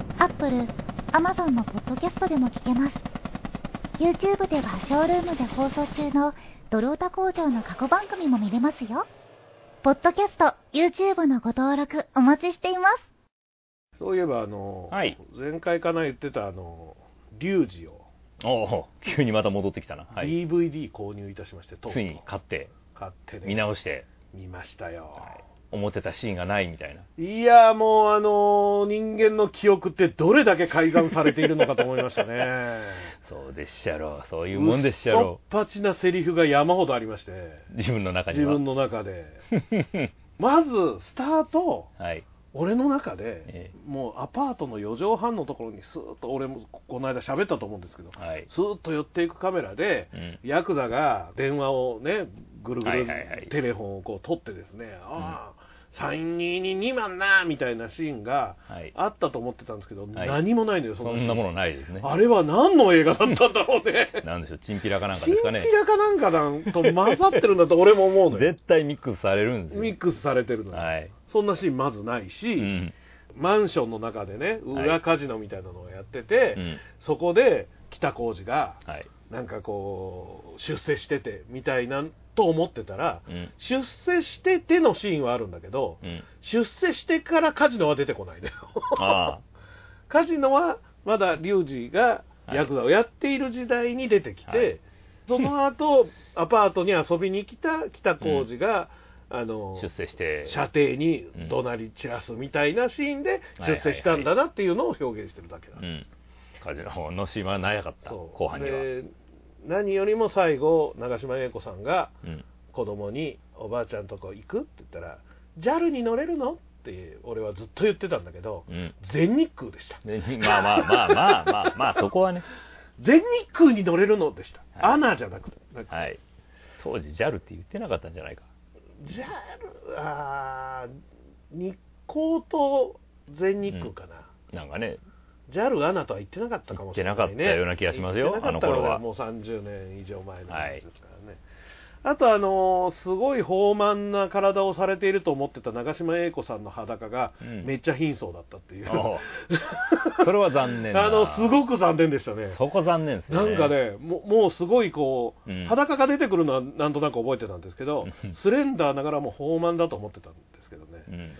Apple、Amazon のポッドキャストでも聞けます。YouTube ではショールームで放送中のドルオタ工場の過去番組も見れますよ。ポッドキャスト、YouTube のご登録お待ちしています。 そういえばあの、はい、前回かな言ってたあのリュウジをおお急にまた戻ってきたな、 はい、ディーブイディー 購入いたしまして、 ついに買って買ってね、 見直して見ましたよ、はい、 思ってたシーンがないみたいな。 いやもうあの人間の記憶ってどれだけ改ざんされているのかと思いましたねそうでっしゃろう、そういうもんでっしゃろう。 うっぱちなセリフが山ほどありまして、 自分の中には自分の中でまずスタート、 はい、 俺の中で、ええ、もうアパートのよ畳半のところにスーッと、俺もこの間喋ったと思うんですけど、はい、スーッと寄っていくカメラで、うん、ヤクザが電話をねぐるぐるテレフォンをこう取ってですね、うん、ああさんにーににまんなみたいなシーンがあったと思ってたんですけど、はい、何もないのよ。 そ, そんなものないですね。 あれは何の映画だったんだろうねなんでしょう、チンピラかなんかですかね。 チンピラかなんかなんと混ざってるんだと俺も思うのよ絶対ミックスされるんですよ。 ミックスされてるのよ、はい、そんなシーンまずないし、うん、マンションの中でね裏カジノみたいなのをやってて、はい、そこで北浩二が、はい、なんかこう出世しててみたいなと思ってたら、うん、出世しててのシーンはあるんだけど、うん、出世してからカジノは出てこないんだよあカジノはまだリュウジがヤクザをやっている時代に出てきて、はい、その後アパートに遊びに来た北浩二が、うん、あの出世して舎弟に怒鳴り散らすみたいなシーンで出世したんだなっていうのを表現してるだけだ、うん、 カジノのシーンはなかった後半には。 何よりも最後長嶋英子さんが子供におばあちゃんとこ行くって言ったら ジャル に乗れるのって俺はずっと言ってたんだけど、うん、全日空でした。 まあまあまあまあまあまあそこはね全日空に乗れるのでした、はい、アナじゃなくて、 はい、当時 ジャル って言ってなかったんじゃないか。 ジャル あ日光と全日空かな、 うん、なんかねジャル アナとは言ってなかったかもしれないね。 言ってなかったような気がしますよ、あの頃は。 もうさんじゅうねん以上前の話ですからね、はい、あとあのー、すごい豊満な体をされていると思ってた長嶋英子さんの裸がめっちゃ貧相だったっていう、うん、 それは残念なあのすごく残念でしたね。 そこ残念ですね。 なんかねも, もうすごいこう、うん、裸が出てくるのはなんとなく覚えてたんですけどスレンダーながらも豊満だと思ってたんですけどね、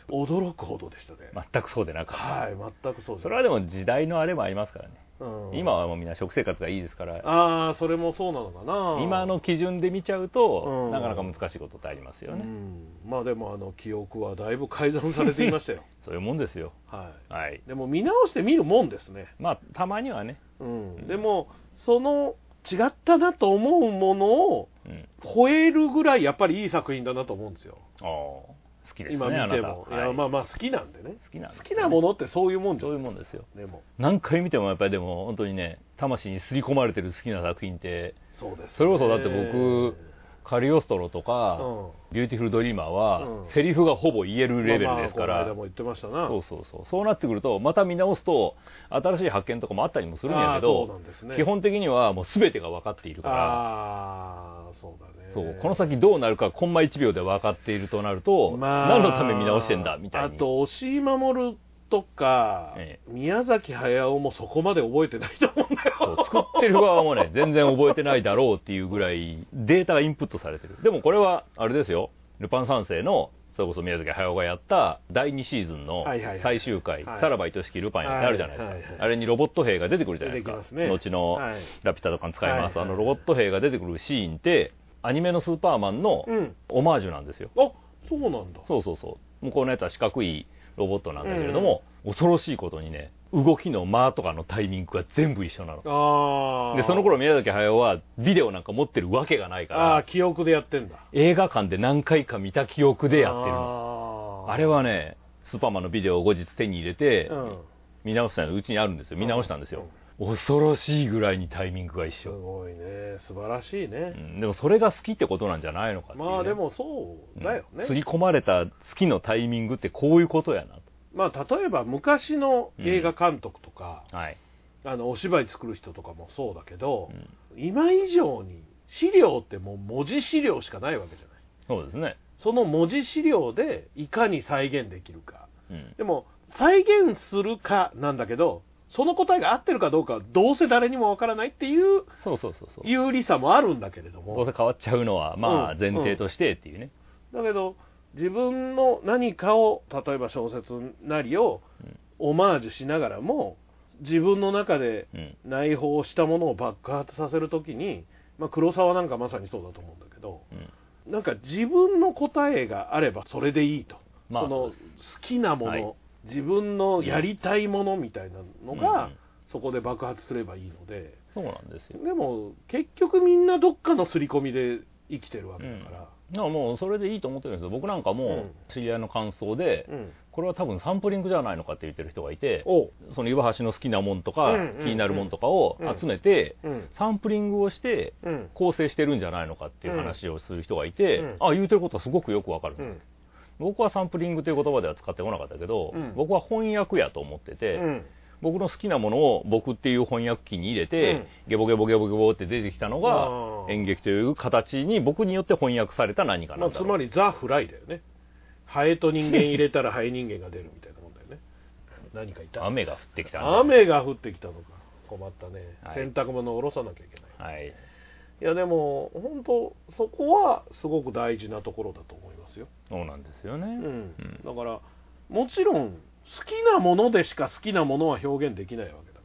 驚くほどでしたね。 全くそうでなかった。 はい、全くそうで。 それはでも時代のあれもありますからね。うん、今はもうみんな食生活がいいですから。 ああ、それもそうなのかな。 今の基準で見ちゃうと、うん、なかなか難しいことってありますよね。うん、 まあでもあの記憶はだいぶ改ざんされていましたよ。 そういうもんですよ。 はい。 はい。 でも見直して見るもんですね。 まあたまにはね。 うん。でもその違ったなと思うものを超えるぐらいやっぱりいい作品だなと思うんですよ。 ああ。好きですね、 今見ても、いや、まあまあ好きなんでね。 好きなんですね。 好きなものってそういうもんじゃないですか。そういうもんですよ。 でも何回見てもやっぱりでも本当にね、魂に刷り込まれてる好きな作品って、 そうですね。 それこそだって僕カリオストロとか、うん、ビューティフルドリーマーは、うん、セリフがほぼ言えるレベルですから、まあまあ、この間も言ってましたな。そうそうそう。そうなってくるとまた見直すと新しい発見とかもあったりもするんやけど、そうなんですね、基本的にはもう全てが分かっているから。 ああ、そうだね。 そう、この先どうなるかコンマいちびょうで分かっているとなると、まあ、何のため見直してんだみたいな。 あと押井守とか、ええ、宮崎駿もそこまで覚えてないと思うんだよ。 そう、作ってる側もね全然覚えてないだろうっていうぐらいデータがインプットされてる。でもこれはあれですよ、ルパン三世のそれこそ宮崎駿がやっただいにシーズンの最終回、さらば愛しきルパンやってあるじゃないですか、はいはいはい、あれにロボット兵が出てくるじゃないですか。ですね、後のラピュタとかに使います、はいはいはい、あのロボット兵が出てくるシーンってアニメのスーパーマンのオマージュなんですよ。 うん、あ、そうなんだ。 そうそうそう。向こうのやつは四角いロボットなんだけれども、うん、恐ろしいことにね、動きの間とかのタイミングが全部一緒なの。あで、その頃宮崎駿はビデオなんか持ってるわけがないから、 あ、記憶でやってんだ。 映画館で何回か見た記憶でやってるの。あ, あれはね、スーパーマンのビデオを後日手に入れて、うん、見直したのうちにあるんですよ。見直したんですよ。うんうん、恐ろしいぐらいにタイミングが一緒。 すごいね、素晴らしいね、 うん、でもそれが好きってことなんじゃないのかっていう、ね、 まあでもそうだよね、 刷り込まれた好きのタイミングってこういうことやなと。 まあ例えば昔の映画監督とか、うん、はい、あのお芝居作る人とかもそうだけど、うん、今以上に資料ってもう文字資料しかないわけじゃない。 そうですね。 その文字資料でいかに再現できるか、うん、でも再現するかなんだけど、その答えが合ってるかどうかはどうせ誰にもわからないっていう有利さもあるんだけれども、 どうせ変わっちゃうのはまあ前提としてっていうね、 うんうん、だけど自分の何かを例えば小説なりをオマージュしながらも自分の中で内包したものを爆発させるときに、まあ、黒沢なんかまさにそうだと思うんだけど、うん、なんか自分の答えがあればそれでいいと、まあ、その好きなもの、はい、自分のやりたいものみたいなのが、うん、そこで爆発すればいいので。 そうなんですよ。 でも結局みんなどっかの刷り込みで生きてるわけだから、 うん、だからもうそれでいいと思ってるんですよ。僕なんかも知り合いの感想で、うん、これは多分サンプリングじゃないのかって言ってる人がいて、その岩橋の好きなもんとか、うん、気になるもんとかを集めて、うん、サンプリングをして構成してるんじゃないのかっていう話をする人がいて、うん、あ、言うてることはすごくよくわかる、うん、僕はサンプリングという言葉では使ってこなかったけど、うん、僕は翻訳やと思ってて、うん、僕の好きなものを僕っていう翻訳機に入れて、うん、ゲボゲボゲボゲボって出てきたのが演劇という形に僕によって翻訳された何かなんだろう、 まあ、つまりザ・フライだよね。ハエと人間入れたらハエ人間が出るみたいなもんだよね。何かいた。 雨が降ってきた、ね、 雨が降ってきたのか。困ったね、はい、洗濯物を下ろさなきゃいけない、はい、いやでも本当そこはすごく大事なところだと思いますよ。 そうなんですよね、うんうん、だからもちろん好きなものでしか好きなものは表現できないわけだから。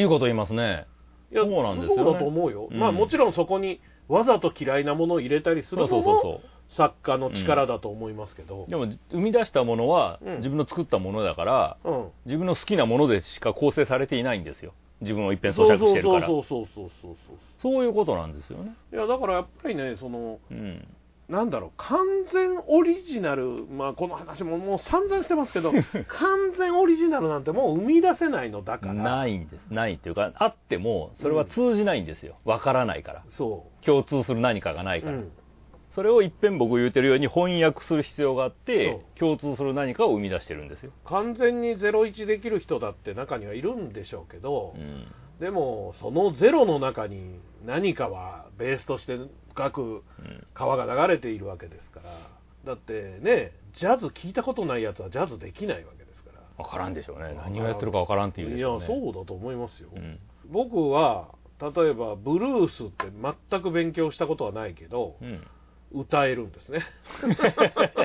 いいこと言いますね。 いや、そうなんですよね。そうだと思うよ、うん、まあもちろんそこにわざと嫌いなものを入れたりするのも作家の力だと思いますけど、 うん、でも生み出したものは自分の作ったものだから、うん、自分の好きなものでしか構成されていないんですよ。自分を一遍咀嚼してるから。 そうそうそうそうそうそうそういうことなんですよね。 いやだからやっぱりね、その、うん、なんだろう、完全オリジナル、まあこの話ももう散々してますけど完全オリジナルなんてもう生み出せないのだから。 ないんです。ないっていうか、あってもそれは通じないんですよ。わ、うん、からないから。そう。共通する何かがないから。うん、それを一遍僕言うてるように翻訳する必要があって共通する何かを生み出してるんですよ。 完全にゼロイチできる人だって中にはいるんでしょうけど、うん、でもそのゼロの中に何かはベースとして書く川が流れているわけですから。だってね、ジャズ聞いたことないやつはジャズできないわけですから。 分からんでしょうね。何をやってるか分からんっていうでしょうね。 いやそうだと思いますよ、うん、僕は例えばブルースって全く勉強したことはないけど、うん、歌えるんですね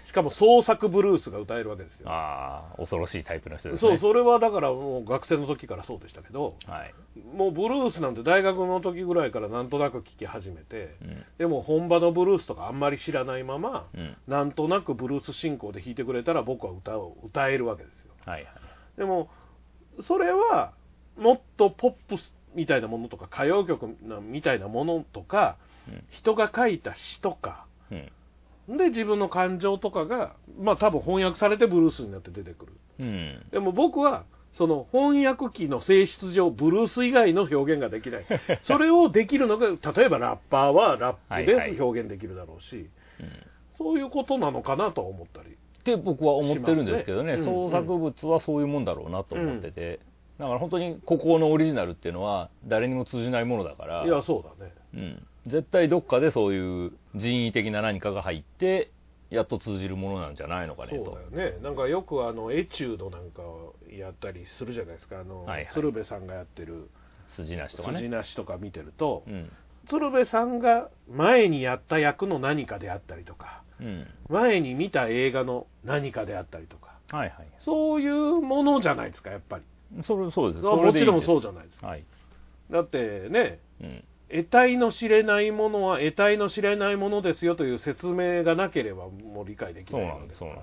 しかも創作ブルースが歌えるわけですよ。 ああ、恐ろしいタイプの人ですね。 そう、それはだからもう学生の時からそうでしたけど、はい、もうブルースなんて大学の時ぐらいからなんとなく聴き始めて、うん、でも本場のブルースとかあんまり知らないまま、うん、なんとなくブルース進行で弾いてくれたら僕は歌を歌えるわけですよ。はいはい、でもそれはもっとポップスみたいなものとか歌謡曲みたいなものとか、うん、人が書いた詩とか、うんで自分の感情とかがまあ多分翻訳されてブルースになって出てくる、うん、でも僕はその翻訳機の性質上ブルース以外の表現ができないそれをできるのが例えばラッパーはラップで表現できるだろうし、はいはいうん、そういうことなのかなと思ったりって僕は思ってるんですけどね、ね創作物はそういうもんだろうなと思ってて、うん、だから本当にここのオリジナルっていうのは誰にも通じないものだからいやそうだね、 うん絶対どっかでそういう人為的な何かが入ってやっと通じるものなんじゃないのかねと。 そうだよね。なんかよくあのエチュードなんかをやったりするじゃないですか。あの、はいはい、鶴瓶さんがやってる筋なしとかね。 筋なしとか見てると、うん、鶴瓶さんが前にやった役の何かであったりとか、うん、前に見た映画の何かであったりとか、はいはい、そういうものじゃないですかやっぱり。 それそうです。 それでいいです。もちろんそうじゃないですか。はい、だってね。うん得体の知れないものは得体の知れないものですよという説明がなければもう理解できないので、そうなんです。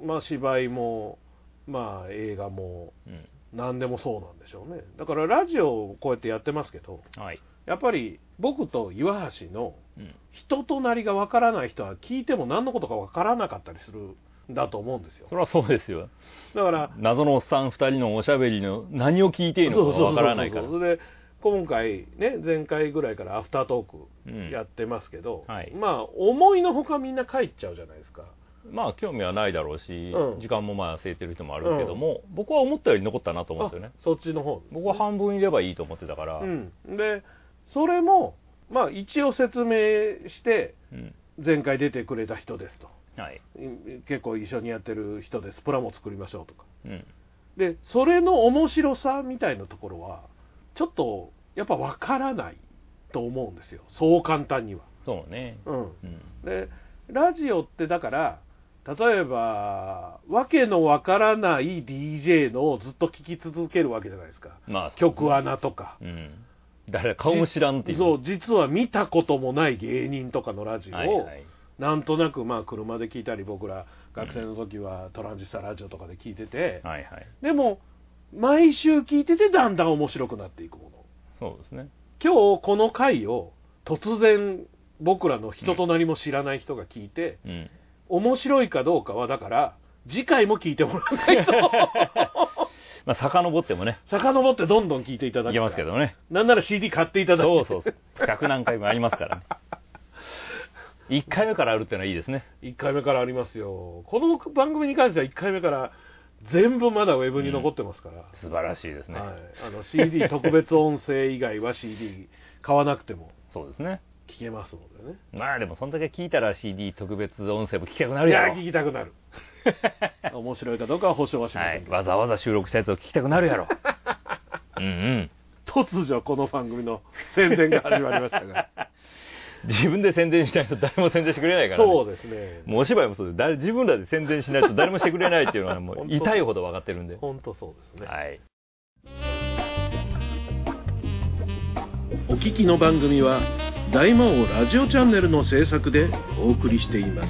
まあ芝居もまあ映画も何でもそうなんでしょうね。だからラジオをこうやってやってますけど、はい、やっぱり僕と岩橋の人となりがわからない人は聞いても何のことかわからなかったりするんだと思うんですよ。 それはそうですよ。 だから謎のおっさんふたりのおしゃべりの何を聞いていいのかわからないから。 そうそうそうそう。それで今回ね前回ぐらいからアフタートークやってますけど、うんはい、まあ思いのほかみんな帰っちゃうじゃないですか。 まあ興味はないだろうし、うん、時間もまあ空いてる人もあるけども、うん、僕は思ったより残ったなと思うんですよね。 そっちの方、ね、 僕は半分いればいいと思ってたから、 うん、でそれもまあ一応説明して前回出てくれた人ですと、はい、結構一緒にやってる人です、プラモ作りましょうとか、うん、でそれの面白さみたいなところはちょっとやっぱ分からないと思うんですよ、そう簡単には。 そうね、 うんうん、でラジオってだから例えばわけの分からない ディージェー のをずっと聞き続けるわけじゃないですか、まあ、曲穴とか、うん、 誰顔も知らんっていう、 そう実は見たこともない芸人とかのラジオを、はいはい、なんとなくまあ車で聞いたり、僕ら学生の時はトランジスタラジオとかで聞いてて、うんはいはい、でも毎週聞いててだんだん面白くなっていくもの。 そうですね。 今日この回を突然僕らの人となりも知らない人が聞いて、うん、面白いかどうかはだから次回も聞いてもらわないとまあ遡ってもね、 遡ってどんどん聞いていただくからいけますけどね、 なんなら シーディー 買っていただいて、 そうそうそうひゃく何回もありますからねいっかいめからあるっていうのはいいですね。 いっかいめからありますよ。この番組に関してはいっかいめから全部まだウェブに残ってますから、うん、 素晴らしいですね、はい、 あの シーディー 特別音声以外は シーディー 買わなくてもそうですね、 聞けますのでね。 まあでもそんだけ聞いたら シーディー 特別音声も聞きたくなるやろ。 いや聞きたくなる面白いかどうかは保証はしませんけど、 はい、わざわざ収録したやつを聞きたくなるやろうんうん突如この番組の宣伝が始まりましたが自分で宣伝しないと誰も宣伝してくれないから、ね、 そうですね。 もうお芝居もそうです。誰自分らで宣伝しないと誰もしてくれないっていうのはもう痛いほど分かってるんで。 本当そうですね。はい。 お聞きの番組は大魔王ラジオチャンネルの制作でお送りしています。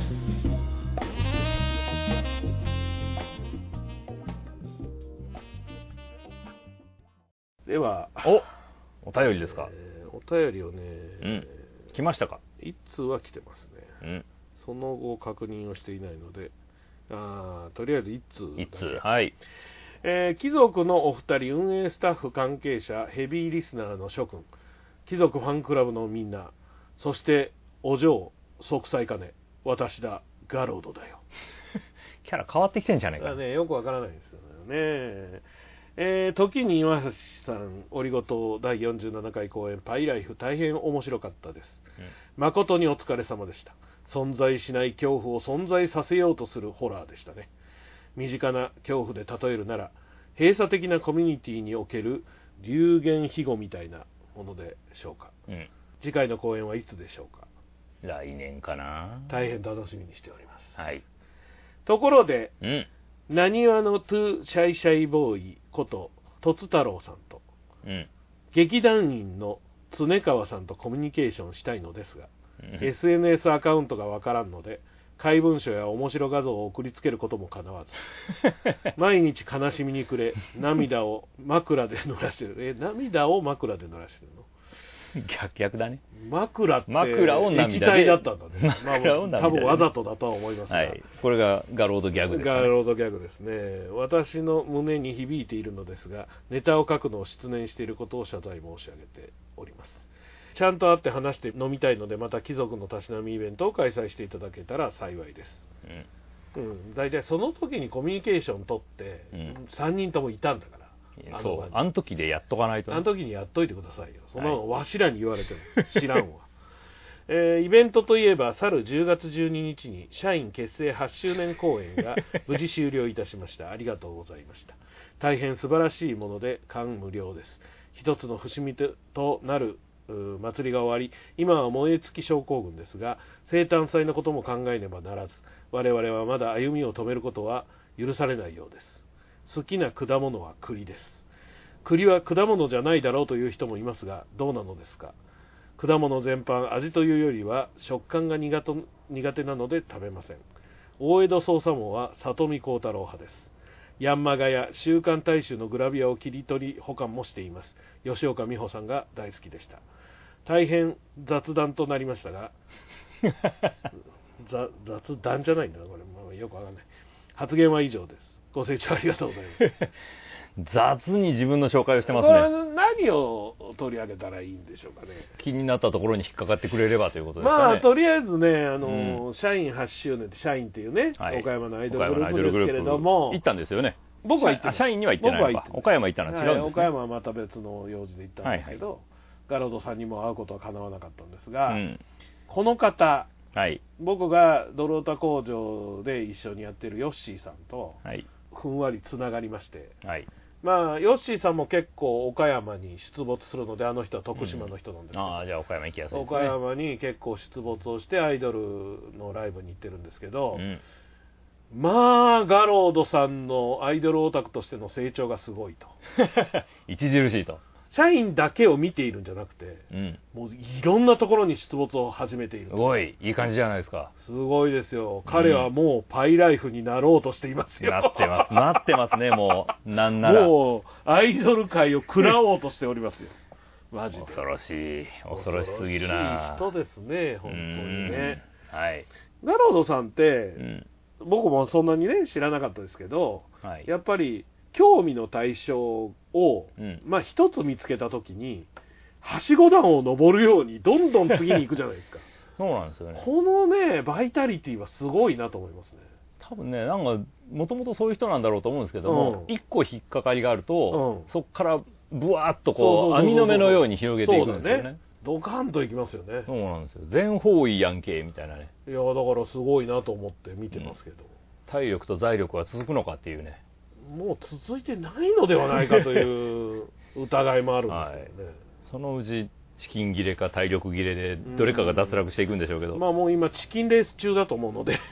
ではおお便りですか。 えーお便りをね、 うん、来ましたか。 一通は来てますね、うん、その後確認をしていないので、あとりあえず一通一通、はい。 えー、貴族のお二人、運営スタッフ関係者、ヘビーリスナーの諸君、貴族ファンクラブのみんな、そしてお嬢息災金、私だガロードだよキャラ変わってきてんじゃないかな、 ね、よくわからないですよね。えー、時に岩橋さん、おりごとだいよんじゅうななかい公演パイライフ、大変面白かったです、うん、誠にお疲れ様でした。存在しない恐怖を存在させようとするホラーでしたね。身近な恐怖で例えるなら、閉鎖的なコミュニティにおける流言飛語みたいなものでしょうか、うん、次回の公演はいつでしょうか。 来年かな。 大変楽しみにしております。 はい。 ところで、 なにわのトゥシャイシャイボーイこととつ太郎さんと、 うん、 劇団員の常川さんとコミュニケーションしたいのですが、 うん、 エスエヌエス アカウントがわからんので怪文書や面白画像を送りつけることもかなわず毎日悲しみに暮れ涙を枕で濡らしてる。え涙を枕で濡らしてるの？ 逆逆だね。 枕って枕を涙で液体だったんだね。 枕を涙で、 まあ、多分わざとだとは思いますが、 はい、これがガロードギャグですね。 ガロードギャグですね。私の胸に響いているのですが、ネタを書くのを失念していることを謝罪申し上げております。ちゃんと会って話して飲みたいので、また貴族のたしなみイベントを開催していただけたら幸いです。うん。うん、だいたいその時にコミュニケーション取って、うん、さんにんともいたんだから。 あそう、あの時でやっとかないと、ね、 あの時にやっといてくださいよ。そんなのわしらに言われても知らんわ。えー、イベントといえば去るじゅうがつじゅうににちに社員結成はちしゅうねん公演が無事終了いたしました。ありがとうございました。大変素晴らしいもので感無量です。一つの節目となる祭りが終わり、今は燃え尽き症候群ですが、生誕祭のことも考えねばならず、我々はまだ歩みを止めることは許されないようです。好きな果物は栗です。栗は果物じゃないだろうという人もいますが、どうなのですか。果物全般、味というよりは食感が苦手、苦手なので食べません。大江戸捜査網は里見光太郎派です。ヤンマガや週刊大衆のグラビアを切り取り保管もしています。吉岡美穂さんが大好きでした。大変雑談となりましたが雑談じゃないんだなこれ、まあ、よくわかんない。発言は以上です。ご清聴ありがとうございます雑に自分の紹介をしてますね。 何を取り上げたらいいんでしょうかね。 気になったところに引っかかってくれればということですかね。 まあとりあえずね、あの、うん、社員はちしゅうねんって社員っていうね、はい、岡山のアイドルグループですけれども、 行ったんですよね。 僕は行ってない。 社員には行ってないのか。岡山行ったのは違うんですね、 はい、岡山はまた別の用事で行ったんですけど、はいはい、ガロードさんにも会うことは叶わなかったんですが、うん、この方、はい、僕がドロータ工場で一緒にやってるヨッシーさんと、はい、ふんわりつながりまして、はい、まあヨッシーさんも結構岡山に出没するので、あの人は徳島の人なんですけど、うん、 ああじゃあ岡山行きやすいですね。 岡山に結構出没をしてアイドルのライブに行ってるんですけど、うん、まあガロードさんのアイドルオタクとしての成長がすごいと著しいと。 社員だけを見ているんじゃなくて、うん、もういろんなところに出没を始めている。 すごいいい感じじゃないですか。 すごいですよ。彼はもうパイライフになろうとしていますよ。 なってますなってますね。もうなんならもうアイドル界を食らおうとしておりますよ。マジで恐ろしい恐ろしすぎるな。 人ですね本当にね。 はい。 ガロードさんって、うん、僕もそんなにね知らなかったですけど、はい、やっぱり興味の対象を、うん、まあ一つ見つけたときにはしご段を登るようにどんどん次に行くじゃないですか。 そうなんですよね。 このねバイタリティはすごいなと思いますね。 多分ねなんかもともとそういう人なんだろうと思うんですけども、一、うん、個引っかかりがあると、うん、そこからブワーッとこう網の目のように広げていくんですよね。ねドカンといきますよね。 そうなんですよ。全方位やんけみたいなね。 いやだからすごいなと思って見てますけど、うん、 体力と財力は続くのかっていうね。 もう続いてないのではないかという疑いもあるんですよね。はい、 そのうちチキン切れか体力切れでどれかが脱落していくんでしょうけど、 まあもう今チキンレース中だと思うので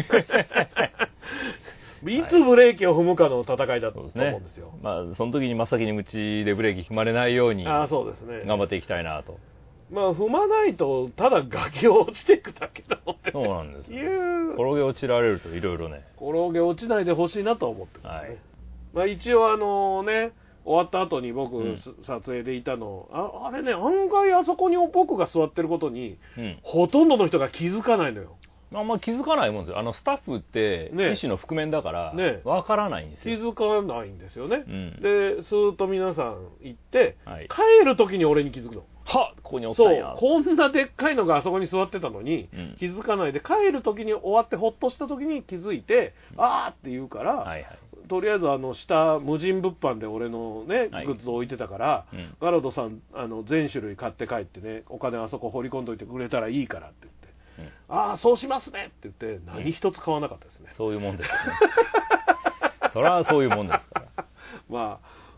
いつブレーキを踏むかの戦いだと思うんですよ。 はい、まあその時に真っ先に口でブレーキ踏まれないように頑張っていきたいなと。 まあ踏まないとただ崖を落ちていくだけなので、 そうなんです、ね、転げ落ちられるといろいろね転げ落ちないでほしいなと思ってますね。はい、まあ、一応あのね終わった後に僕、うん、撮影でいたの あ, あれね案外あそこに僕が座ってることに、うん、ほとんどの人が気づかないのよ。 あんま気づかないもんですよ。あのスタッフって医師の覆面だから、ね、分からないんですよ。 気づかないんですよね。うん、でスーッと皆さん行って、はい、帰る時に俺に気づくの。 はっここにおったんや。 そうこんなでっかいのがあそこに座ってたのに、うん、気づかないで帰る時に終わってほっとした時に気づいて、うん、あーって言うから、はいはい、とりあえずあの下無人物販で俺のね、はい、グッズを置いてたから、うん、ガロドさんあの全種類買って帰ってねお金あそこ放り込んどいてくれたらいいからって言って、うん、ああそうしますねって言って何一つ買わなかったですね。 そういうもんですよね。そりゃそういうもんですから。 まあ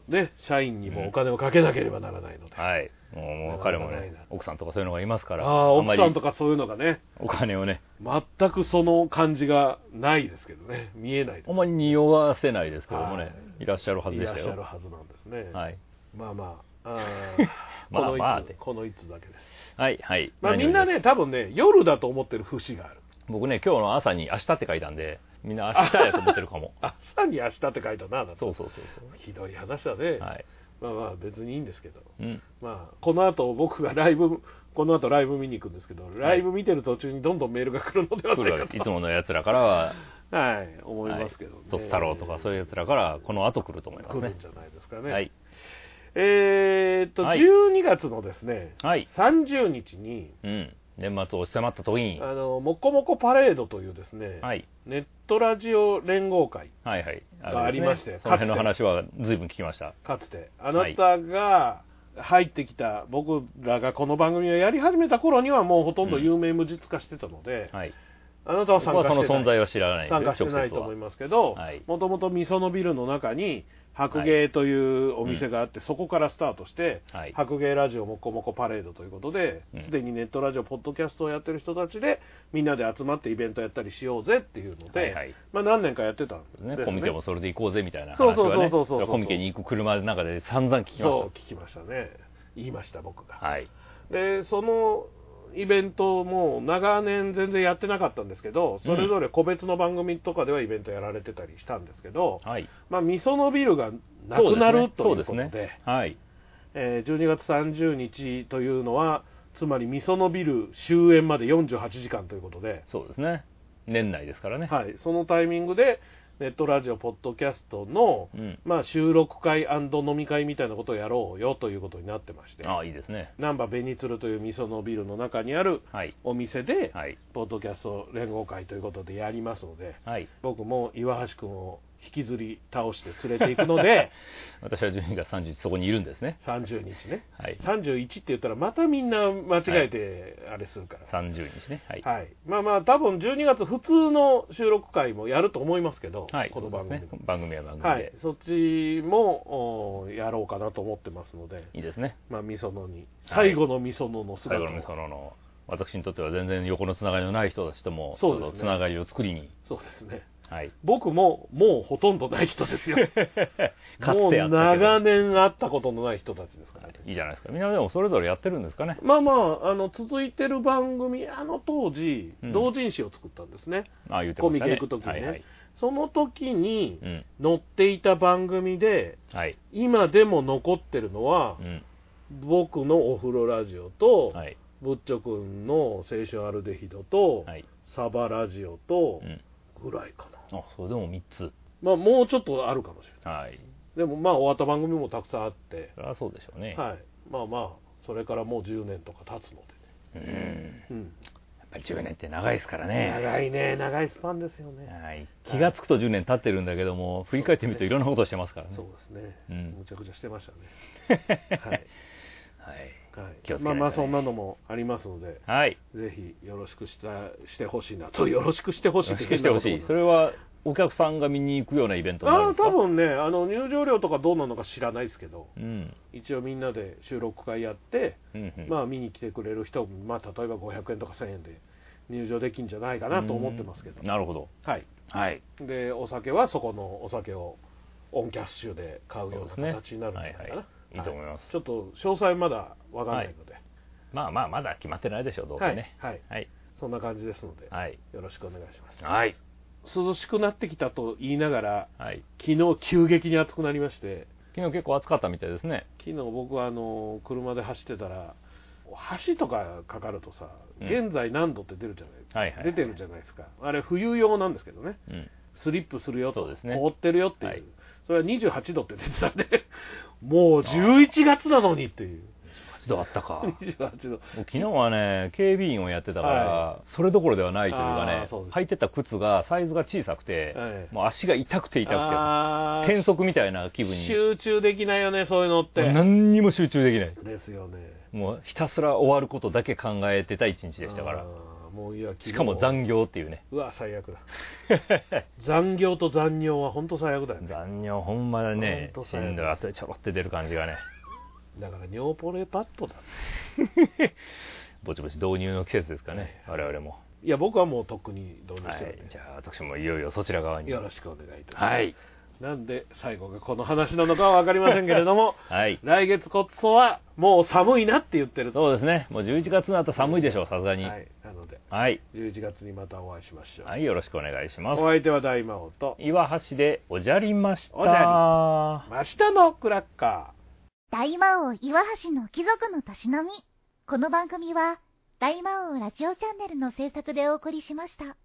ね、社員にもお金をかけなければならないので、 うん、はい、もう、もう彼もね、奥さんとかそういうのがいますから、 ああ、奥さんとかそういうのがね、 お金をね、 全くその感じがないですけどね、見えないです、 あんまり匂わせないですけどもね、はい、いらっしゃるはずでしたよ。 いらっしゃるはずなんですね。 はい、 まあまあ、あまあまあこのいつ、このいつだけです。 はいはい。 まあみんなね、多分ね、夜だと思ってる節がある。 僕ね、今日の朝に明日って書いたんで、みんな明日やと思ってるかも。 朝に明日って書いたな、 そうそうそうそう。 ひどい話だね。 はい。 まあまあ別にいいんですけど、 うん、 まあこの後僕がライブ、この後ライブ見に行くんですけど、ライブ見てる途中にどんどんメールが来るのではないかと。 いつものやつらからは、 はい、思いますけどね。 トス太郎とかそういうやつらからこの後来ると思いますね。 来るんじゃないですかね。 はい。 えー、っと、はい、じゅうにがつのですね、 はい、 さんじゅうにちに、 うん、年末を迫った時に、 あの、もこもこパレードというですね、 はい、 ネットラジオ連合会がありまして、 はいはい、あね、その辺の話は随分聞きました。 かつて、あなたが入ってきた、僕らがこの番組をやり始めた頃にはもうほとんど有名無実化してたので、うん、はい、あなたは参加してない。 僕はその存在は知らない。 参加してないと思いますけど、もともとみそのビルの中に、白芸というお店があって、はい、そこからスタートして、はい、白芸ラジオもこもこパレードということで、すで、うん、にネットラジオ、ポッドキャストをやってる人たちで、みんなで集まってイベントやったりしようぜっていうので、はいはい、まあ何年かやってたんですね。 コミケもそれで行こうぜみたいな話はね、そうそうそうそうそう、コミケに行く車の中で散々聞きました。 そう、聞きましたね。言いました、僕が。はい。で、その、イベントも長年全然やってなかったんですけど、それぞれ個別の番組とかではイベントやられてたりしたんですけど、はい、まあみそのビルがなくなるということで、でねはい、えー、じゅうにがつさんじゅうにちというのはつまりみそのビル終演までよんじゅうはちじかんということで、 そうですね、年内ですからね、 はい、そのタイミングでネットラジオポッドキャストの、うん、まあ、収録会&飲み会みたいなことをやろうよということになってまして、 ああいいですね、 難波ベニツルというみそのビルの中にあるお店で、はい、ポッドキャスト連合会ということでやりますので、はい、僕も岩橋君を引きずり倒して連れて行くので私はじゅうにがつさんじゅうにちそこにいるんですね。 さんじゅうにちね、はい、さんじゅういちって言ったらまたみんな間違えてあれするから、はい、 さんじゅうにちね、はい、はい、 まあまあ多分じゅうにがつ普通の収録会もやると思いますけど、はい、この番組、 ね、番組は番組で、 はい、そっちもやろうかなと思ってますので、 いいですね、 まあみそのに最後のみそのの姿を、 最後のみそのの私にとっては全然横のつながりのない人たちともちょっとつながりを作りに、 そうですね、 はい、 僕ももうほとんどない人ですよもう長年会ったことのない人たちですからね。 いいじゃないですか。みんなでもそれぞれやってるんですかね。 まあまあ、あの続いてる番組、あの当時、うん、同人誌を作ったんですね、 ああ言ってましたね、 コミケ行く時にね、はいはい、その時に載っていた番組で、うん、今でも残ってるのは、うん、僕のお風呂ラジオと、はい、ぶっちょくんの青春アルデヒドと、はい、サバラジオと、ぐらいかな。 あ、そうでもみっつ。 まあもうちょっとあるかもしれない。 はい。 でもまあ終わった番組もたくさんあって。 そりゃそうでしょうね。 はい。まあまあそれからもうじゅうねんとか経つのでね。うん。うん、やっぱりじゅうねんって長いですからね。 長いね、長いスパンですよね。 はい。気がつくとじゅうねん経ってるんだけども、振り返ってみるといろんなことをしてますからね。 そうですね。うん。むちゃくちゃしてましたね。はい。はい。 はい、気をつけないとね、まあまあそんなのもありますので、はい、ぜひよろしくしたしてほしいなと、よろしくしてほしいってしてほしい。それはお客さんが見に行くようなイベントになるんですか？ あ、多分ね、あの入場料とかどうなのか知らないですけど、うん、一応みんなで収録会やって、うんうん、まあ見に来てくれる人も、まあ、例えばごひゃくえんとかせんえんで入場できるんじゃないかなと思ってますけど。 なるほど。 はい、はい、でお酒はそこのお酒をオンキャッシュで買うような形になるんじゃないかな。はいはい、 いいと思います。 ちょっと詳細まだわかんないので、はい、 まあまあまだ決まってないでしょう、どうせね。 はい、はいはい、そんな感じですので、はい、よろしくお願いします。 はい。 涼しくなってきたと言いながら、はい、昨日急激に暑くなりまして、 昨日結構暑かったみたいですね。 昨日僕はあの車で走ってたら、橋とかかかるとさ、うん、現在何度って出るじゃない、はいはいはい、出てるじゃないですか。あれ冬用なんですけどね、うん、スリップするよと、そうですね、凍ってるよっていう、はい、それはにじゅうはちどって出てたんでもうじゅういちがつなのにっていう。 にじゅうはちどあったか。 にじゅうはちど。 昨日はね、警備員をやってたから、はい、それどころではないというかね、履いてた靴がサイズが小さくて、はい、もう足が痛くて痛くて、転足みたいな気分に。 集中できないよね、そういうのって。 何にも集中できない。 ですよね。 もうひたすら終わることだけ考えてた一日でしたから。 もういやしかも残業っていうね。 うわ最悪だ残業と残尿は本当最悪だよね。 残尿ほんまだね、しんどい、あとでちょろって出る感じがね。 だから尿ポレパッドだぼちぼち導入の季節ですかね、はい、我々も。 いや僕はもうとっくに導入してるんで、 はい、じゃあ私もいよいよそちら側によろしくお願いいたします。 はい。 なんで最後がこの話なのかは分かりませんけれども、 はい、 来月こそはもう寒いなって言ってる。 そうですね、もうじゅういちがつになったら寒いでしょう、さすがに。 はい、なので、 はい、 じゅういちがつにまたお会いしましょう。 はい、よろしくお願いします。 お相手は大魔王と岩橋でおじゃりました。 おじゃりましたのクラッカー。大魔王岩橋の貴族のたしなみ。この番組は大魔王ラジオチャンネルの制作でお送りしました。